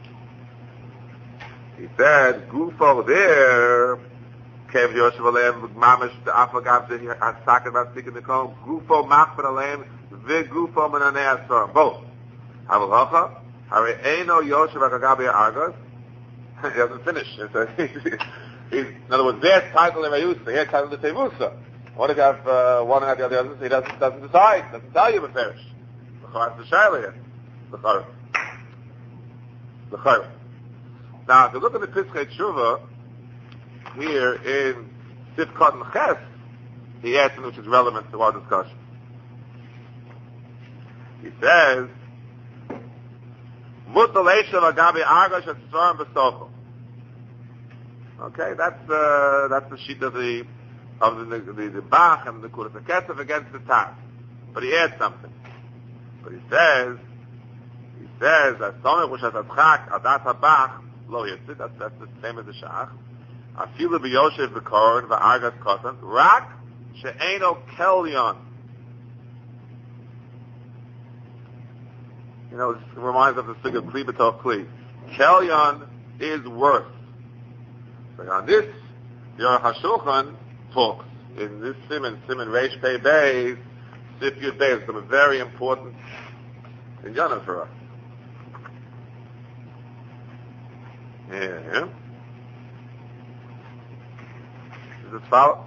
He said, Gufo there, Kev Yoshev Aleim, Mamish, the Afagav, the Hasakat, about speaking the Kom, Gufo Machbet Aleim, the Gufo Menanei Asar, both. Havalacha, Hari Eino Yoshev Akagabi Argos. He hasn't finished. He's, in other words, their title in Rayusa, their title in Tevusa. What if you have uh, one and the other? He doesn't, doesn't decide, doesn't tell you Beferish. L'char the Shaila here. L'char. L'char. Now, if you look at the Piskei Tshuva, here in Sifkat and Ches, he adds something which is relevant to our discussion. He says, Mutaleshav Agabi Argosh at Storm Besocho. Okay, that's the, that's the sheet of the, of the, the, the, the Bach and the Kudas HaKesef against the Taz. But he adds something. But he says, he says that Somech which has Adchak Adat HaBach Lo Yitzid, that's, that's the same as the Shach. Afilu B'Yoshev B'Koron V'Argas Kotan Rak She'eno Kelyon. You know, it reminds us of the figure of Kli B'Tov Kli. Kelyon is worse. So on this, the Aruch HaShulchan talks in this Siman, Siman Reish Pei Beis, Sif Yud Beis, some very important inyanim for us. Yeah. Does this follow?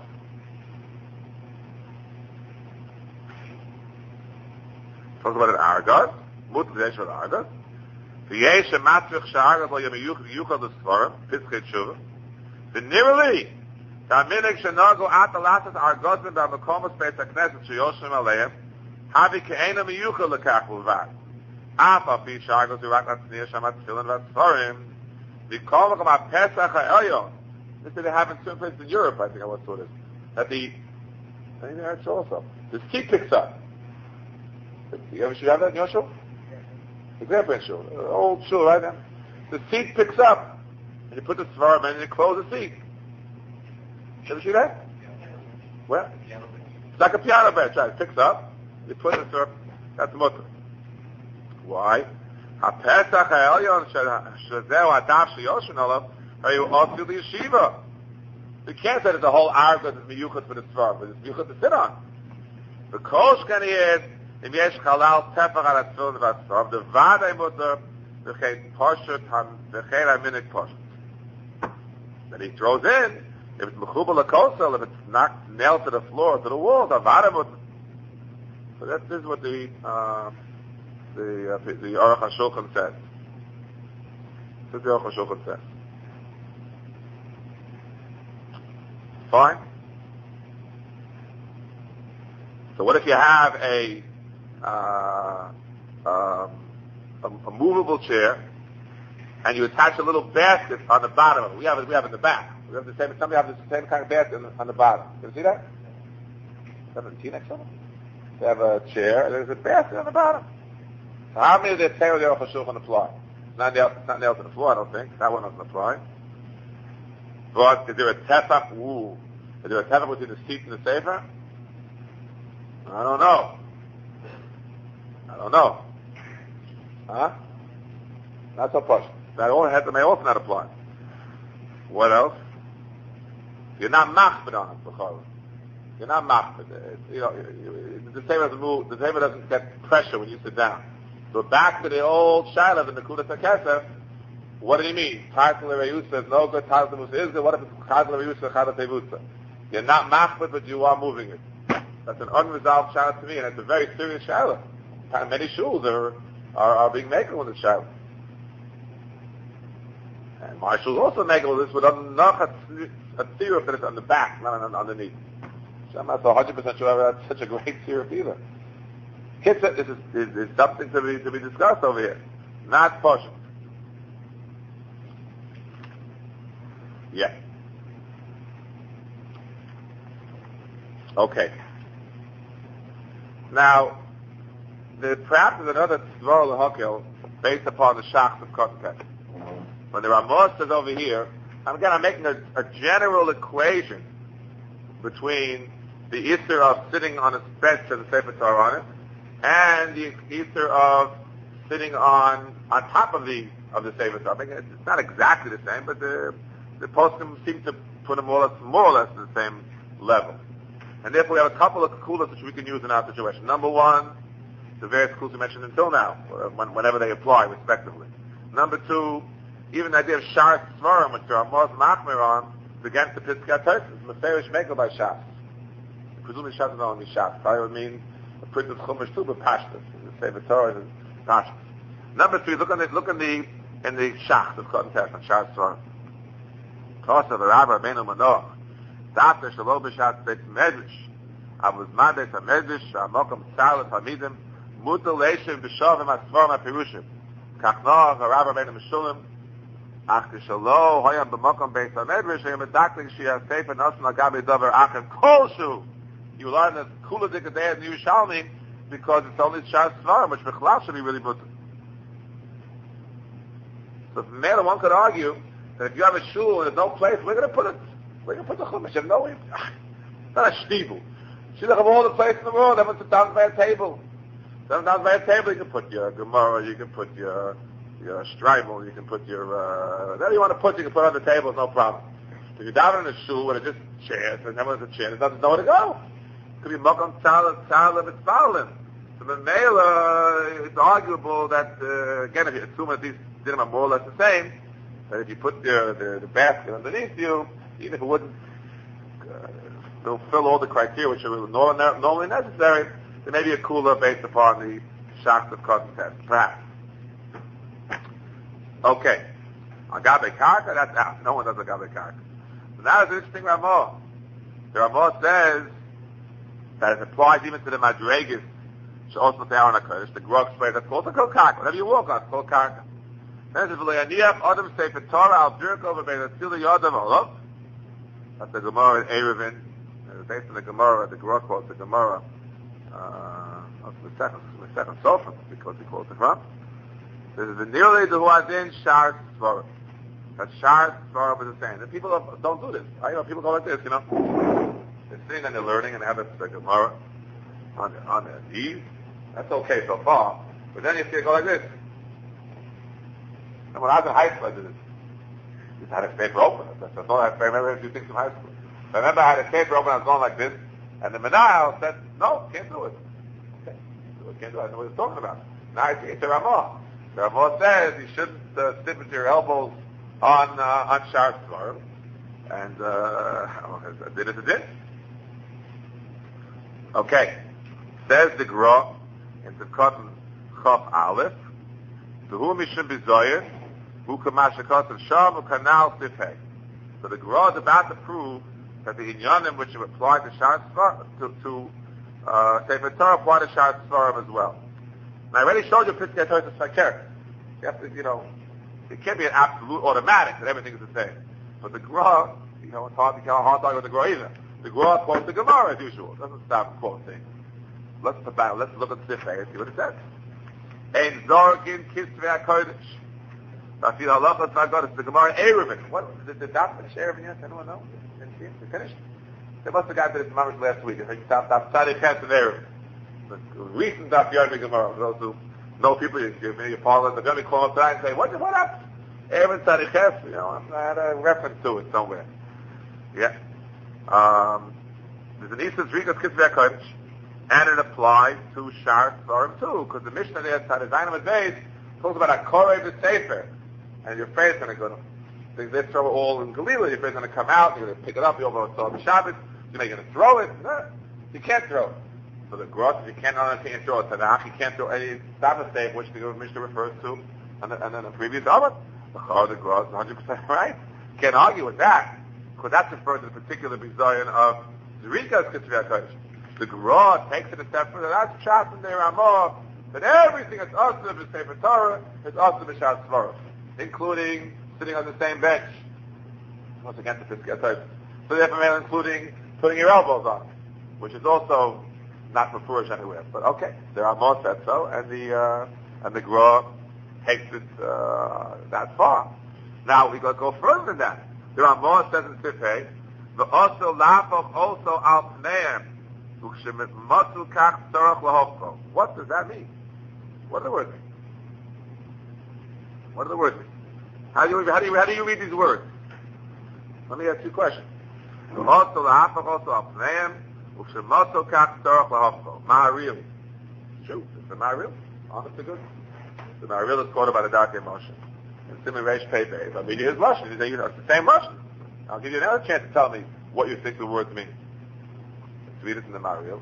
Talks about an Argos. Mut Zesh Val Argos. V'yesh Matzvich Sh'Argos Lo Yem Yuchad L'Svarim, Piskei Tshuva. V'nirali, Ta'minik Shenago Ata Lasas Argosim B'Makomos Beis HaKnesset Sheyoshim Aleim, Havi Ke'ena Miyuchad L'Kach L'Vad. Afa Fi Sh'Argos Yirak Latzniya Shamat Tefillin V'Svarim, V'Kol V'Kam HaPesach HaElyon. This is they have in certain places in Europe, I think I once saw this, that the, I think that's also, the seat picks up. You ever should have that in your show? The grandparents' show, uh, old show, right now. The seat picks up, and you put the svarim and you close the seat. You ever see that? Well, it's like a piano bench, right? It picks up, you put the svarim, that's the mutter. Why? HaPesach HaElyon Shezeu Hadav Sheyoshin Olav Hayu Otzil Yeshiva. We can't say that the whole Argos is miyuchad for the svarim, but it's miyuchad to sit on. The Kosh can is Im yesh chalal tefach al atzvil v'atzvav, the vadai mutter, v'chein poshut, v'chein aminik poshut. Then he throws in, if it's mechubal l'kosel, if it's knocked, nailed to the floor, to the wall, the vadai mutter. So that is what the, uh, the, uh, the Aruch HaShulchan says. This is the Aruch HaShulchan says. Fine? So what if you have a Uh, um, a, a movable chair, and you attach a little basket on the bottom of it. We have it. We have it in the back. We have the same. Somebody have the same kind of basket on the, on the bottom. Can you see that? Have a T-neck somewhere? They have a chair, and there's a basket on the bottom. So how many of the tail the Aruch HaShulchan apply? It's not nailed, it's not nailed to the floor, I don't think. That one doesn't apply. But is there a tefach? Ooh, Is there a tefach between the seat and the sefer? I don't know. I don't know. Huh? Not so push. That all had may also not apply. What else? You're not machbid on it, b'chol. You're not machbid. You know, the sefer doesn't move. The sefer doesn't get pressure when you sit down. So back to the old shaila in the Kudas HaKesef. What do you mean? Tarzel Reyusa is no good. Tarzel Musa is good. What if it's Tarzel Reyusa Chadat Tevusa? You're not machbid, but you are moving it. That's an unresolved shaila to me, and it's a very serious shaila. Many shuls are, are, are being making with the shaila. And my shuls also making with this with a a syrup that is on the back, not on, underneath. So I'm not one hundred percent sure that's such a great syrup either. Kitzah, this is, is, is something to be, to be discussed over here. Not poshut. Yeah. Okay. Now, the, perhaps there's another Tzvor L'Hokel based upon the Shachs of Cotton Pet. When there are monsters over here, and again, I'm making a, a general equation between the Easter of sitting on a bench with a Sefer Torah on it, and the Easter of sitting on on top of the of the Sefer Torah. I mean, it's not exactly the same, but the the poskim seem to put them more or less more or less at the same level. And therefore, we have a couple of kulas which we can use in our situation. Number one, the various kulas we mentioned until now, whenever they apply, respectively. Number two, even the idea of Shar Svarim, which there are more machmir on, is against the Piskei HaTorah. It's Meferish Mekel by Shas. Presumably Shas is not only Shas. Probably would mean a printed Chumash too, but Pashtas. The Sefer Torah is Pashtas. Number three, look on the, look in the, in the Shach of Cotton Test on Shar Svarim. Kosa v'Rabba Rabbeinu Manoach. Dafter Shalom B'Shat Beit Medrash. Avuz Mades HaMedrash, HaMokom Tzalat HaMidim, Mutal Leishem B'Shavim HaSvarim HaPirushim. Kachnoach Rabba Rabbeinu Meshulim. Ach Shalo Hoyam B'Mokom Beit HaMedrash, Hoyam Medakling Shia Sefer Nosan Agabi Dover Achem Kolshu. You learn the Kula Dikadei in the Yerushalmi because it's only Shas Svarim, which B'chlal should be really mutter. So from there, one could argue that if you have a shul and there's no place, we're going to put it. We're going to put the chumash. You have no, it's not a shtibul. You have all the place in the world. Everyone sit down by a table. Sit down by a table. You can put your Gemara. You can put your your Streimel. You can put your uh, whatever you want to put. You can put on the table. No problem. If you're down in a shul where there's just chairs and everyone's a chair, there's nothing nowhere to go. It could be makam tzalad tzalad it's fallen. So the male, uh, it's arguable that uh, again, if you assume that these dinim are more or less the same, that if you put the the, the basket underneath you, even if it wouldn't uh, fulfill all the criteria which are normally necessary, there may be a cooler based upon the shocks of cotton test, perhaps. Okay. Agabe karka, that's out. No one does agabe karka. So now it's an interesting Ramah. The Ramah says that it applies even to the madregas, which also say on a kurdish, the grog spray, that's called the karka. Whatever you walk on, it's called karka. Then it says, V'le'aniyach Adam Sefer Torah al birko v'be'natzil yodam alov. That's the Gemara in Eruvin. It's based on the Gemara, the Gemara quotes the Gemara, uh, of the second, the second Sofer, because he quotes it from. This is the nearly the Huazin Shar Svarim. That Shar Svarim is the same. And people have, don't do this. I, you know, people go like this, you know. They're sitting and they're learning and they have a, the Gemara on, the, on their knees. That's okay so far. But then you see it go like this. And when I was in high school, I did it. I had a paper open. That's, that's all I had. I remember a few things from high school. I remember I had a paper open. I was going like this, and the Menahel said, "No, can't do it. Okay, can't do it. I know what he's talking about." Now I see it's a Ramah. The Ramah says you shouldn't uh, sit with your elbows on uh, on Shar Svarim, and uh, did it a din. Okay, says the Gra in the Cotton Chaf Aleph, the Hu Mishum Bizoyer. So the Gra is about to prove that the inyanim which have applied to Shar to, to uh, Sefer Torah apply to Shar Svarim as well. And I already showed you Piskei Torah is Fakir. You have to, you know, it can't be an absolute automatic that everything is the same. But the Gra, you know, it's hard to get hard to argue with the Gra either. The Gra quotes the Gemara as usual. It doesn't stop quoting. Let's let's look at the Sifrei and see what it says. Ein Zorgin Kisvei HaKodesh. I feel Allah, it's not God, it's the Gemara Eruvin. What, did the Daf finish Eruvin yet? Anyone know? Didn't see it? We finished? They must have gotten to this mamish last week. I think Daf Tzaddik Ches and Erev. The recent Daf Yomi Gemara. For those who know people, you give me your father, they're going to call up tonight and say, what, what happened? Erev Tzaddik Ches, you know, I had a reference to it somewhere. Yeah. Um, there's an Easter Zrikas Kitzvah Kodesh, and it applies to Shar Svarim too, because the Mishnah there, Tzaddik Zayin Adbeis, talks about a Korei B'Sefer, and your face is going to go, they, they throw it all in Galila, your face is going to come out, you're going to pick it up, you're going to throw it on Shabbos, you're going to throw it, no, you can't throw it. So the Gross, you can't, not only can't throw a Tanakh, you can't throw any Sabbath Sefer, which the Mishnah refers to, and then, and then the previous Abba, the Gross, one hundred percent right. You can't argue with that, because that's referred to the particular Bizayon of Zerikas Kitzvah Kodesh. The Gemara takes it a step further. That's Pshat in the Ramah, that everything that's also in the Sefer Torah is also B'Shat Svarim, including sitting on the same bench. Once again, the Piskei Torah. So therefore, including putting your elbows on, which is also not mafurish anywhere. But okay, the Ramah said so, and the uh, and the Gemara takes it uh, that far. Now we got to go further than that. The Ramah says in Sifhei, the also lafov also al pneim. What does that mean? What do the words mean? What do the words mean? How do you how do you how do you read these words? Let me ask you a question. Also lafov also al pneim u'shematu kach tzorach lahofko. Ma'aril. True. It's the Ma'aril. Honest to good. The Ma'aril is quoted by the Darkei Moshe. And Simon Reish Pei Beis. I'll read you his Russian. You say, you know, it's the same Russian. I'll give you another chance to tell me what you think the words mean. Let's read it in the Ma'aril.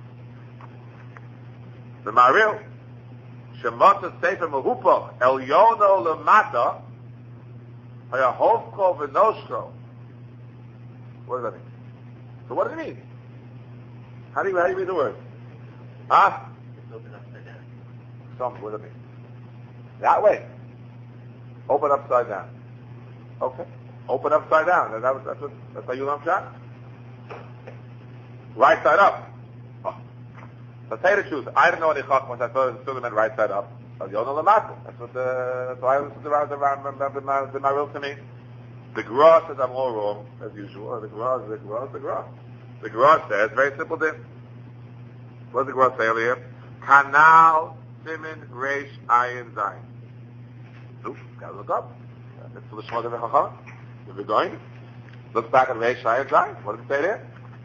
The Ma'aril. Shemata Sefer Mehupoch El Yono Lemata Hayahovko V'Noshko. What does that mean? So what does it mean? How do you, how do you read the word? Huh? It's open upside down. Some, what does it mean? That way. Open upside down. Okay. Open upside down. That, that, that's, what, that's how you learn Pshat? Right side up. Oh. So tell you the truth. I didn't know any Chachmas. I thought it still meant right side up. That's what the, that's why I listened to the, the, the, the Maril to me. The Gra says I'm all wrong, as usual. The Gra is the Gra is the Gra. The Gra says, very simple thing. What does the Gra say earlier? Kanal Simin Reish Ayin Zayin. Oops, gotta look up. That's for the Shemot of the Chacham. If we're going, look back at Reish Ayin Zayin. What does it say there?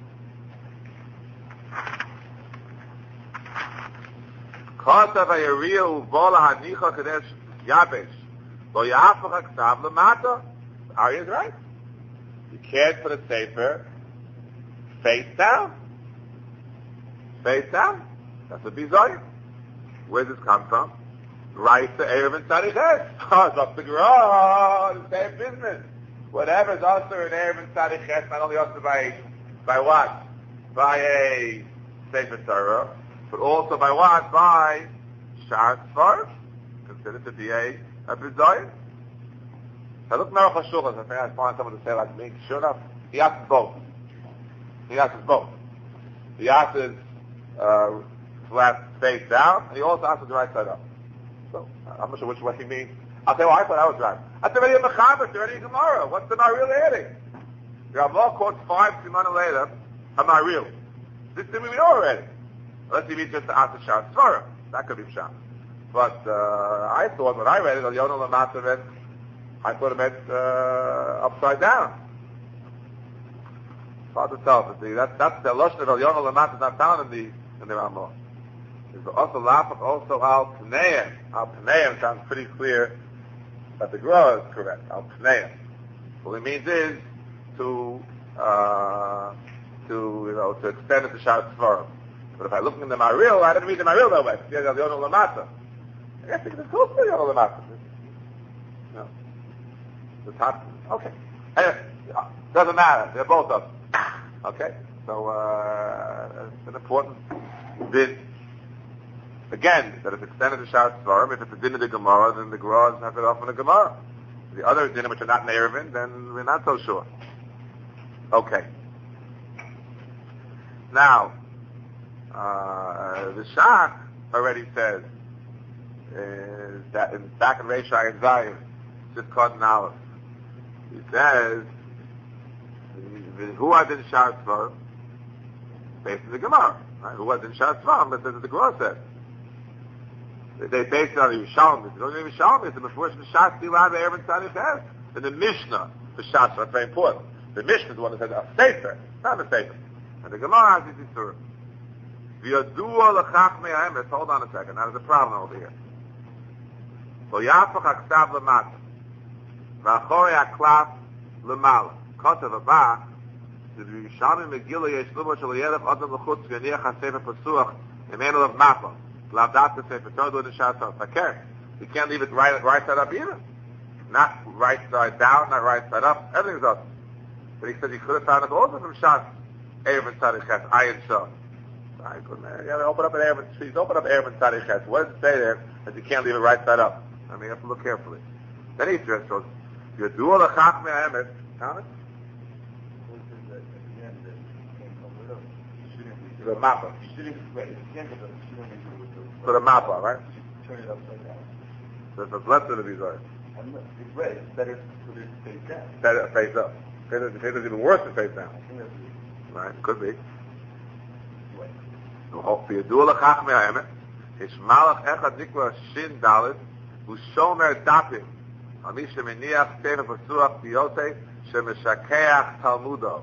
Kosav Ayariya Uvola Hanicha Kadesh Yabesh Lo Yafach Aksav Lamata. Ari is right. You can't put a sefer face down. Face down. That's a bizayon. Where does this come from? Right to Erev and Tzaddik Ches. Oh, it's up the Gra. The same business. Whatever is also in Erev and Tzaddik Ches, not only also by by what? By a sefer Torah, but also by what? By Shar Svarim, considered to be a, a bizayon. I look now for Shulchan, I think I find someone to say like me, sure enough, he asks both. He asks both. He asks uh, flat face down, and he also asks the right side up. So, I'm not sure which way he means. I'll say, well, I thought I was right. I said, already a Mechaber, already a Gemara. What's the Maril adding? Ramah quotes five Simana later, a Maril. This thing we know already. Unless he means just to ask the Shah Svarim. That could be Shah. But, uh, I thought when I read it, Al Yonah Lamatavet, I thought it meant, uh, upside down. It's hard to tell, but the, that, that's the Lashon of Al Yonah Lamat is not found in the, in the Ramah. There's also Lafach, also Al Pneim. Al Pneim sounds pretty clear that the Gra is correct. Al Pneim. What it means is to, uh, to, you know, to extend it to Shad Svarim. But if I look in the Maril, I didn't read the Maril that way. Yeah, Al Yonah Lamata. I guess it's close to Al Yonah Lamata. No. The top, okay. Anyway, doesn't matter. They're both of them. Okay? So, uh, it's an important bit. Again, that it's extended to Shas Svarim. If it's a din of the Gemara, then the Gemara is not off in the Gemara. The other din which are not in Erevin, then we're not so sure. Okay. Now, uh, the Shach already says, uh, that in back in Reish Ayin Zayin, just called an Aleph. He says, who are the Shar Svarim? based on the Gemara. Right? Who was in Shas Ram, but the Gemara said. They, they based it on the Yerushalmi. They don't even Yerushalmi. It's the Mefurish B'Shas Dilad Erev Tzaddik Ches. And the Mishnah, the Shas, that's very important. The Mishnah is the one that says a Sefer, not a Sefer. And the Gemara has this Yisur. V'yadua l'chachmei ha'emes. Hold on a second. Now there's a problem over here. So Yafach ha'ksav l'mata. V'achorei ha'klaf l'mala. Kotav ha'ba. The Yerushalmi Megillah yesh lubo shel yelech adam l'chutz v'yaniach ha'sefer pasuach emenu of mapa. L'avdat ha'sefer todu in the Shas ha'fakir. You can't leave it right, right side up either. Not right side down, not right side up. Everything's up. But he said he could have found it also from Shas Erev and Tzaddik Ches, Ayin Shah. I couldn't, you gotta open up an Erev and Please open up Erev and Tzaddik Ches. What does it say there that you can't leave it right side up? I mean, you have to look carefully. Then he says, so, you do all the Chachmei HaEmes, count it? The mappa. So the mappa, right? Turn it upside down. So if it's left of the Vizor. It's red. It's better for it to face down. Better face up. The face is even worse than face down. I think that's Right? Could be. right. For Yadua l'chachmei ha'emet, יש מלאך אחד נקרא שין ד' הוא שומר דפים על מי שמניח ספר פסוח פיוטי שמשכח תלמודו.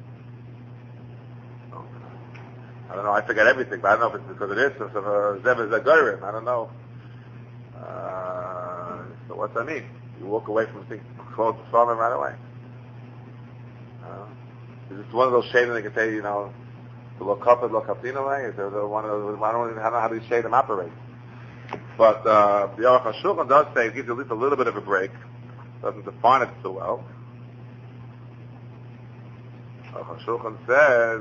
I don't know, I forget everything, but I don't know if it's because of this or some Zev Zagorim, I don't know. Uh, so what's that mean? You walk away from things close to farming right away. Uh, is this one of those shades that they can say, you know, the Lokapad, Lokapino way? Is there one of those, I don't know how these shades operate. But uh, the Aruch HaShulchan does say, it gives you at least a little bit of a break. Doesn't define it so well. Aruch HaShulchan says,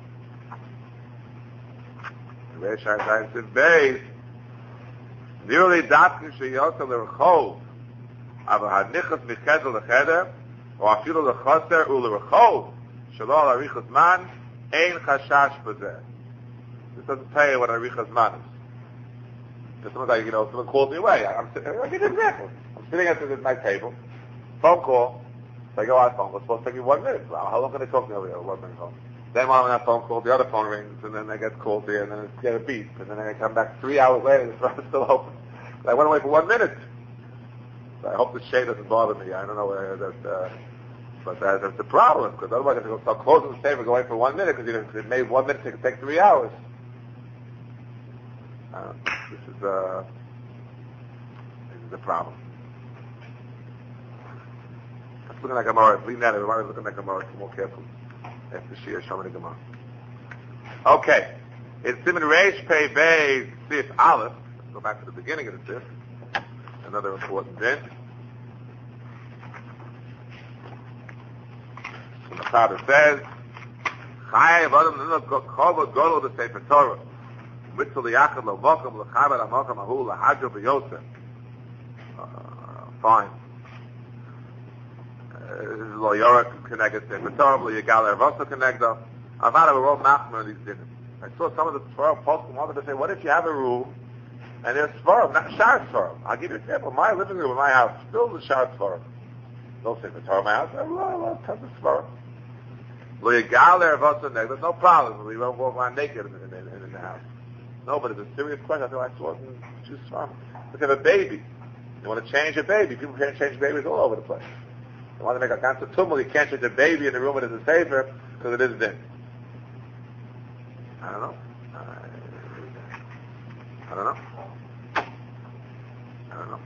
Reish HaZayin Siv Beis, nearly Datkin Sheyota L'Rechov, אבל הניחס מחדר לחדר, או אפילו לחוסר ולרחוב, שלא על אריכות זמן, אין חשש בזה. This doesn't tell you what אריכות זמן is. Just sometimes, you know, someone calls me away. I'm sitting, I'll give you an example. I'm sitting at my table, phone call, so I go on phone call, it's supposed to take me one minute. Well, how long can they talk to me over here? One minute phone. Then while I'm on that phone call, the other phone rings, and then I get called here, and then it's get a beep, and then I come back three hours later, and the phone's still open. I went away for one minute. So I hope the shade doesn't bother me. I don't know where that, uh, but that, that's the problem, because otherwise I have to go start closing the safe and go away for one minute, because you know, it made one minute take, take three hours. Uh, this is, uh, this is the problem. Let's look at the Gemara. Leave that. Everybody's looking at the Gemara. Be more careful. After Shia, show me the Gemara. Okay. It's Siman Reish Pei Beis Sif Aleph. Let's go back to the beginning of the Sif. Another important bit. So the Father says, Chayav Adam Nino Kovod Golo the Sefer Torah. Mitzvah Liyachad L'Mokom L'Chaber L'Mokom Ahu L'Hadjo B'Yosef. Fine. Lo Yorek connected Sefer Torah, Lo Yigal Ervosa connected. I've had a real machmer in these dinners. I saw some of the Torah posts wanted to say, what if you have a room and there's Svarim, not Shar Svarim? I'll give you an example. My living room in my house, still the Shar Svarim. Don't say the Torah in my house. I have a lot of tons of Svarim. Lo Yigal Ervosa Neged. No problem. We won't walk around naked in, in, in, in the house. No, but it's a serious question. I thought I saw it in two Svarim. If you have a baby, you want to change a baby. People can't change babies all over the place. You want to make a constant tumult, you can't change a baby in the room when it's a safer, because it is din. I don't know. I don't know. I don't know.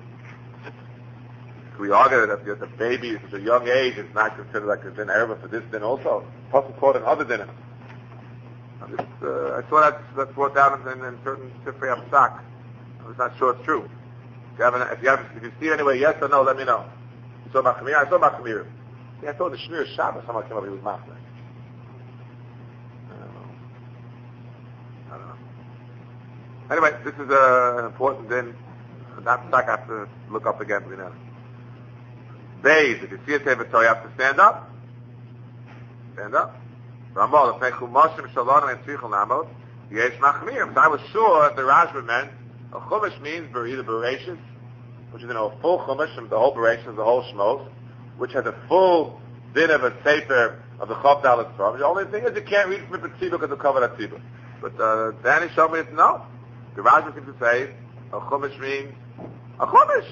We argue that if the baby is at a young age, it's not considered like a din erva for this din also. Possibly called another din. I'm just, uh, I saw that that's brought down in, in certain Sifrei Absak. I'm not sure it's true. If you, have an, if, you have, if you see it anyway, yes or no, let me know. You saw Machmir? I saw Machmir. Yeah, I saw the Shmir Shabbos, someone came up, he was Machmir. I don't know. I don't know. Anyway, this is uh, an important din. That I have to look up again, you know. Days, if you see a Sefer Torah, you have to stand up. Stand up. Ramah, if Chumoshim Shalom and Tzichel Namot, Yesh Machmir. So I was sure that the Rashba meant, a Chumash means either Bereshit, which is, you know, a full Chumash from the whole Bereshit, the whole Shmos, which has a full din of a sefer of the Chav Dalet Sfar. The only thing is you can't read from the Tzibur because of cover that Tzibur. But uh, Danny showed me it's no. The Rashi seems to say a Chumash means a Chumash.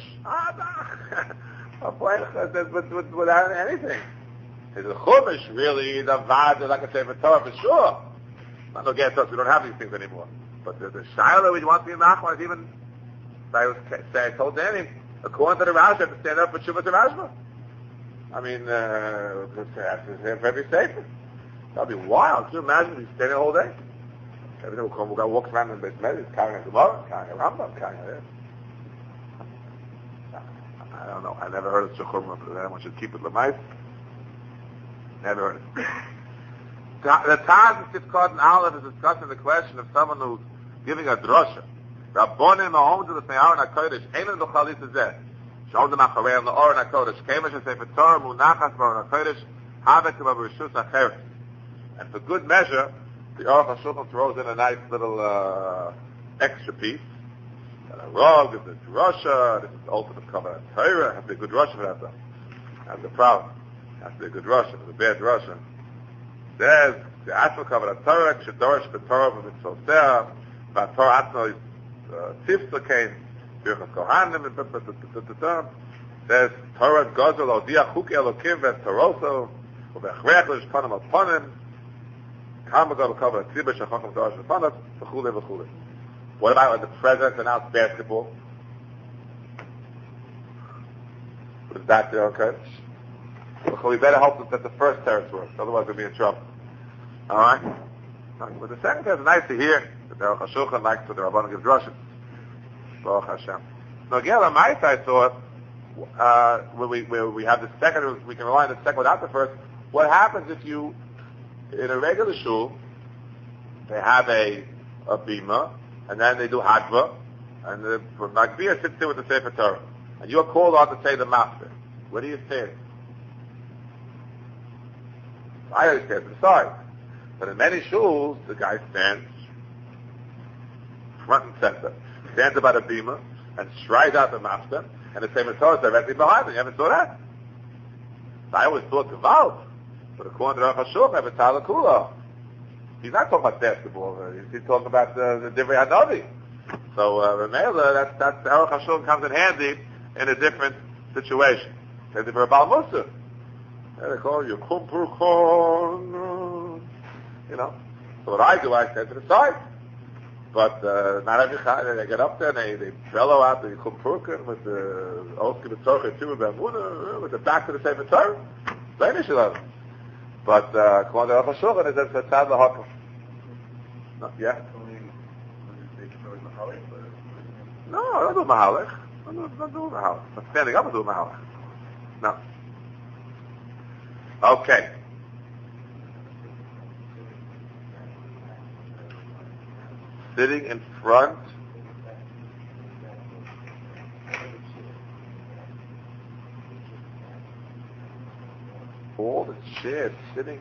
A Poich with, with, without anything. Is a Chumash really the Vad like a Sefer Torah for sure? Not no get us. We don't have these things anymore. But the, the Shiloh we want to be Nachman is even. I was say I told Danny according to the Rashi, I have to stand up for Shuvah Rashba. I mean, uh, for every sefer. That'd be wild. Can you imagine he's standing the whole day? Every day we'll come, we'll go walk around in the basement, he's carrying a Gemara, carrying a Rambam, carrying a this. I don't know. I never heard of Shechurma, but anyone should keep it Lamais. Never heard of it. The Taz in Sifkot and Aleph is discussing the question of someone who's giving a drosha. Rabbonim Mahomes of the Seyar and HaKodesh, Einan B'chalis Zeh. Shom the Macharei on the Or and HaKodesh, Kemash and Sefer Torah, Munachas Bar and HaKodesh, Havek K'va B'Rishus HaCheret. And for good measure, the Aruch HaShulchan throws in a nice little uh, extra piece. And a Rav gives a drosha, this is the ultimate covenant Torah, has to be a good drosha for that though. That's the problem. Has to be a good drosha, it's a bad drosha. There's the Ashma covenant Torah, K'shedorish B'Torah B'Mitzvoseh, B'Torah Atzmo is Tifta came, Birchas Kohanim, says Torah Gozel Odia Chuk Elokim V'Toroso U'Bechrech L'Shpanim Al-Ponim Kama Gol Kova Tzibah Shachacham Darash L'Ponim V'chule V'chule. What about when the president announced basketball? Was that there okay? Well, we better hope that the first terrace works, otherwise we'll be in trouble. Alright? But the second terrace is nice to hear. The Aruch HaShulchan likes to the Rabbanan give drushes. Baruch Hashem. Now again, on my side, I thought, uh, when we, where we have the second, we can rely on the second without the first. What happens if you, in a regular shul, they have a, a bima, and then they do hadva, and the Magbir sits there with the Sefer Torah, and you're called on to say the master. Where do you stand? I always stand to the side. But in many shuls, the guy stands front and center, stands about a bima, and strides out the master, and the Sefer Torah is directly behind him. You ever saw that? So I always thought Gevalt, but according to Aruch HaShulchan, I have a Tala Kula. He's not talking about basketball. He's talking about the, the Divrei Hanavi. So, uh, Remela, that's, that's, Aruch HaShulchan comes in handy in a different situation. Say the Baal Musa. They call you Kumpurkon. You know. So what I do, I stand to the side. But, uh, not every time they get up there and they, they bellow out the Kumpurkon with the Oski B'Tzorcha, Tumah B'Amuna, with the back to the Sefer Torah. Blamish eleven. But, uh, according to Aruch HaShulchan, it's a Tzad L'Hakim. No, yeah? No, I don't do Mahalech. I don't, don't do Mahalech. I'm standing up and do Mahalech. No. Okay. Sitting in front. All the chairs sitting.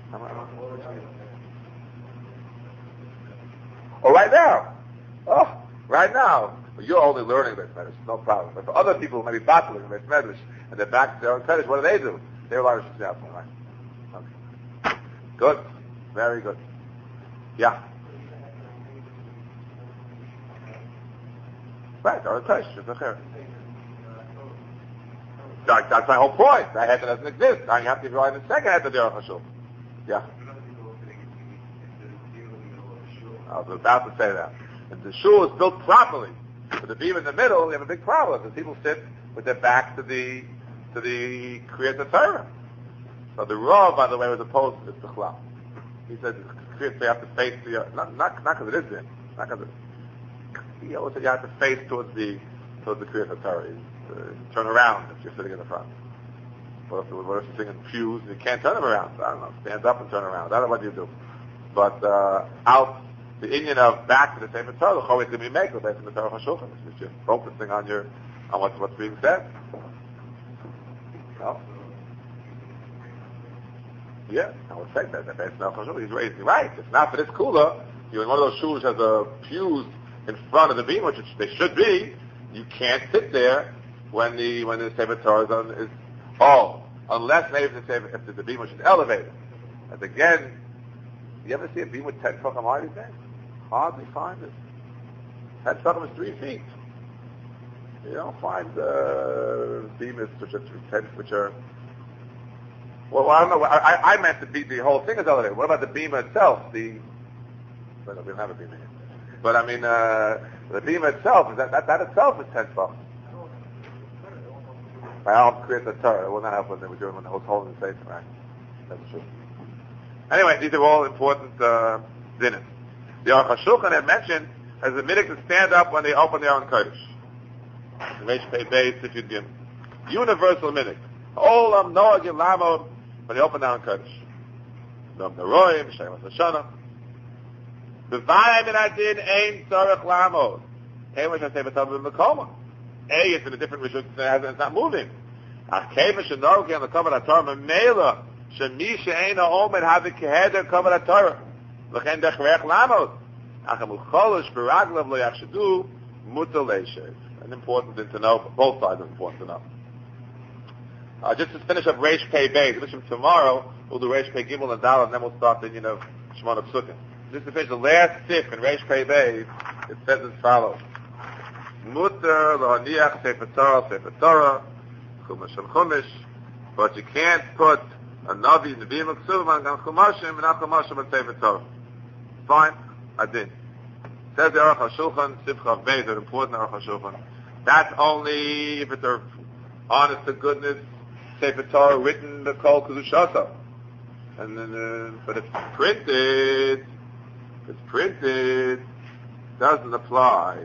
Oh, right now. Oh, right now. Well, you're only learning this medicine, no problem. But for other people who may be battling this medicine and they're back to their own Kaddish, what do they do? They rely on Shemshah, right? Okay. Good. Very good. Yeah. Right, our Kaddish is a cher. That, that's my whole point. That head doesn't exist. Now you have to rely on the second head of the Aruch HaShulchan. Yeah. I was about to say that. If the shul is built properly, with the beam in the middle, you have a big problem. Because people sit with their back to the to the Kriyat Torah. So the Rav, by the way, was opposed to this Bichlal. He said Kriyat you have to face the not not not because it is in, not because he always said you have to face towards the towards the Kriyat Torah. Uh, turn around if you're sitting in the front. What if, what if you're sitting in pews and you can't turn them around? I don't know. Stand up and turn around. I don't know what you do. But uh, out the Indian of back to the Sefer Torah, the Chorei Timi Mekel, based on the Torah HaShulchan, which you're focusing on your on what's what's being said. No? Yeah, I would say that. That based on Torah HaShulchan, he's raising right. It's not for this cooler. You're in one of those shuls has a pews in front of the beam, which they should be. You can't sit there when the when the Sefer Torah is on. Is, oh, unless maybe if the, if the beam is elevated. And again, you ever see a beam with ten tefachim high these days? Hardly find it. ten tefachim is three feet. You don't find uh, beams which are ten, which are. Well, I don't know. I, I meant the beam. The whole thing is elevated. What about the beam itself? The but we don't have a beam here. But I mean, uh, the beam itself is that that, that itself is ten tefachim. I helped create the Torah. It will not help when they were doing when the whole holding the Satan, right? That's true. Anyway, these are all important uh, dinners. The Aruch HaShulchan had mentioned as a minhag to stand up when they open their own Kodesh. The Reish Pei Beis, if you'd be universal minhag. Olam noagim lamod when they open their own Kodesh. Dom Neroim, Shem Hashanah. B'vayim min adin ein tzarech lamod. Hey, what should I say? B'tav b'mekoma. A, it's in a different rishut, it's not moving. Ach keva shenogi on the cover of the Torah, memela, shemi she'ena omed havi keheder cover of the Torah. L'chen dechreich lamod. Ach amucholish beraglav lo yachshedu mutal leishev. An important thing to know, both sides are important to know. Uh, just to finish up Reish Pei Beis, from tomorrow, we'll do Reish Pei Gimel and Dal, and then we'll start the, you know, Shemona Psukim. Just to finish the last sif in Reish Pei Beis, it says as follows. Mutter lahaniach sefer Torah sefer Torah chumash and chumash, but you can't put a navi neviim uksuvim on chumashim and not chumashim on sefer Torah. Fine, I did. Says the Aruch HaShulchan Sifchav Beis, an important Aruch HaShulchan. That's only if it's a honest to goodness sefer Torah written the kol kedushata, and then uh, but it's printed. If it's printed, doesn't apply.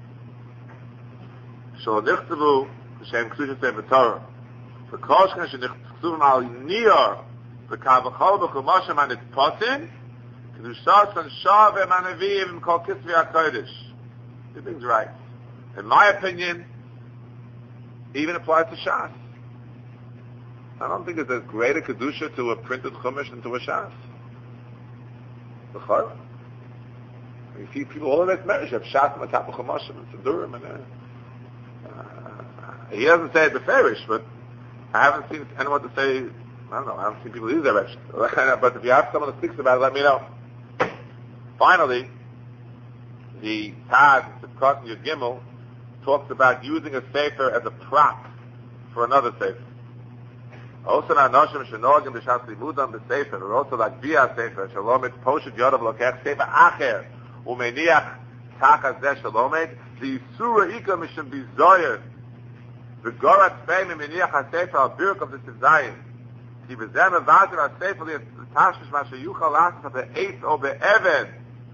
So nichtavu b'shem kedusha sefer Torah. Because when nichtavu al niyar v'kavachol b'chumashim and it's potin, kedushas and shav and anavim kol kisvi hakodesh. Two things right. In my opinion, even applies to Shas. I don't think there's a greater kedusha to a printed chumash than to a Shas. B'chol. You see people all of that marriage have Shas on top of chumashim and Sidurim and. Uh, Uh, he doesn't say it beferish, but I haven't seen anyone to say, I don't know, I haven't seen people use that direction. But if you have someone that speaks about it, let me know. Finally, the Taz, Sivkot and Yud Gimel, talks about using a sefer as a prop for another sefer. Also, Anoshim Shenogim B'Shas Limudam B'Sefer, or also like Via Sefer, Shalomit Poshet Yodav Lokech Sefer Acher, Umeniach Tachas Zeh Shalomit, the Surah Ika Mishim Bizoyer, the Gorat Fame Miniach HaSefer Al Birk of the Sizayin, the Bezem Avazir HaSefer the Tashmish Masha Yuchal Asas of the Eighth or the Even.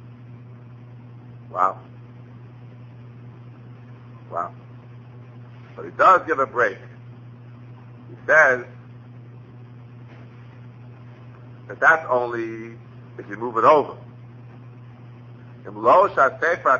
Wow. Wow. But he does give a break. He says that that's only if you move it over. If you have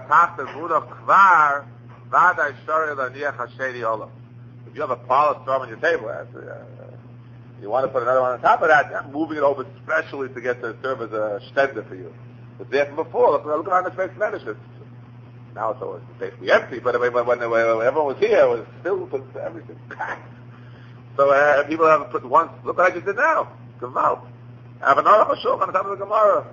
a pile of storm on your table, uh, you want to put another one on top of that, you're moving it over specially to get to serve as a shtender for you. It's there from before. Look, look around the space management. Now it's always basically empty, but when, when, when everyone was here, it was filled with everything. So uh, people have put one, look what I just did now. Gamal. I have another Aruch on the top of the Gemara.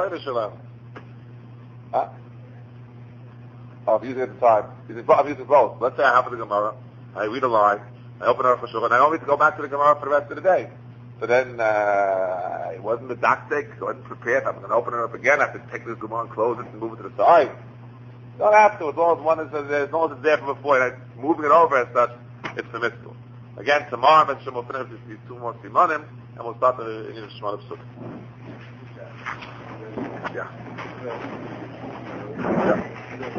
Huh? Oh, I'm using it at the time. I'm using both. Let's say I have the Gemara. I read a line. I open it up for sure, and I don't need to go back to the Gemara for the rest of the day. So then, uh, it wasn't the dactic, so I wasn't prepared. I'm going to open it up again. I have to take this Gemara and close it and move it to the side. Don't have to. As long as one is, as long as it's there from before, and I'm moving it over as such, it's permissible. Again, tomorrow, I'm we'll finish these two more simanim, and we'll start the English Shemona Psukim. Yeah. Yeah.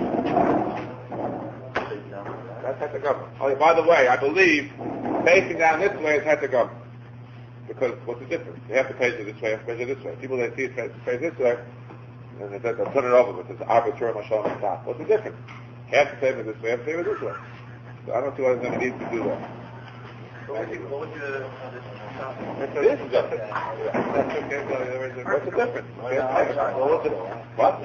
That's Hetagama. Oh, by the way, I believe facing down this way is Hetagama. Because what's the difference? You have to page it this way, you have to page it this way. People that see it page this way, and they, they'll turn it over with this arbitrary mashal on top. What's the difference? Half the page it this way, half the page it this way. So I don't see why there's any need to do that. What would you... That's what it is. That's okay. What's the difference? What?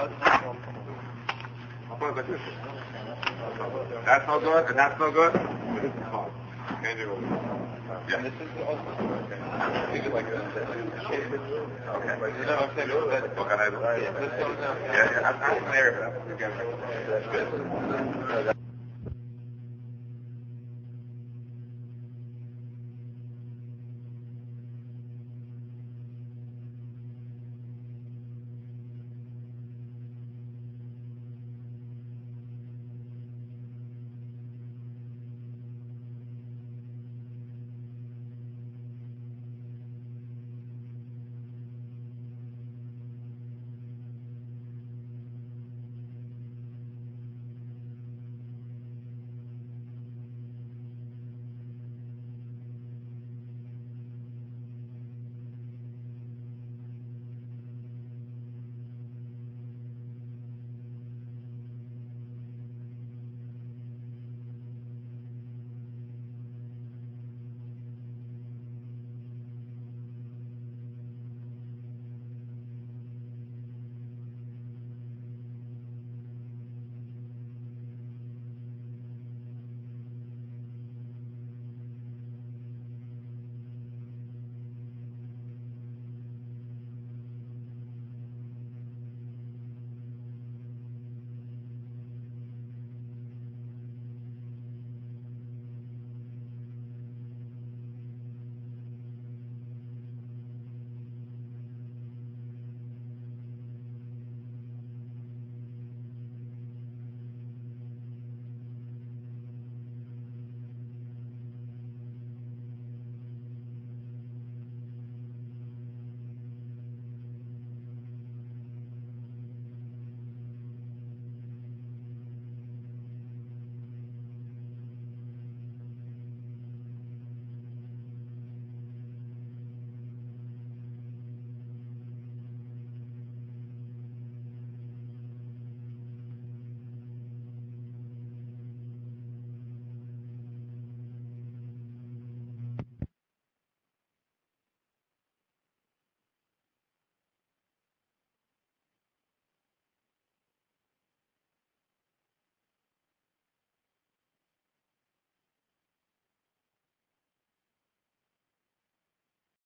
Okay. That's no good, and that's no good. is hard. Yeah. And this is also think it like this. Okay. You know what I'm saying? What can I do? Yeah, yeah. I'm not there, but I'm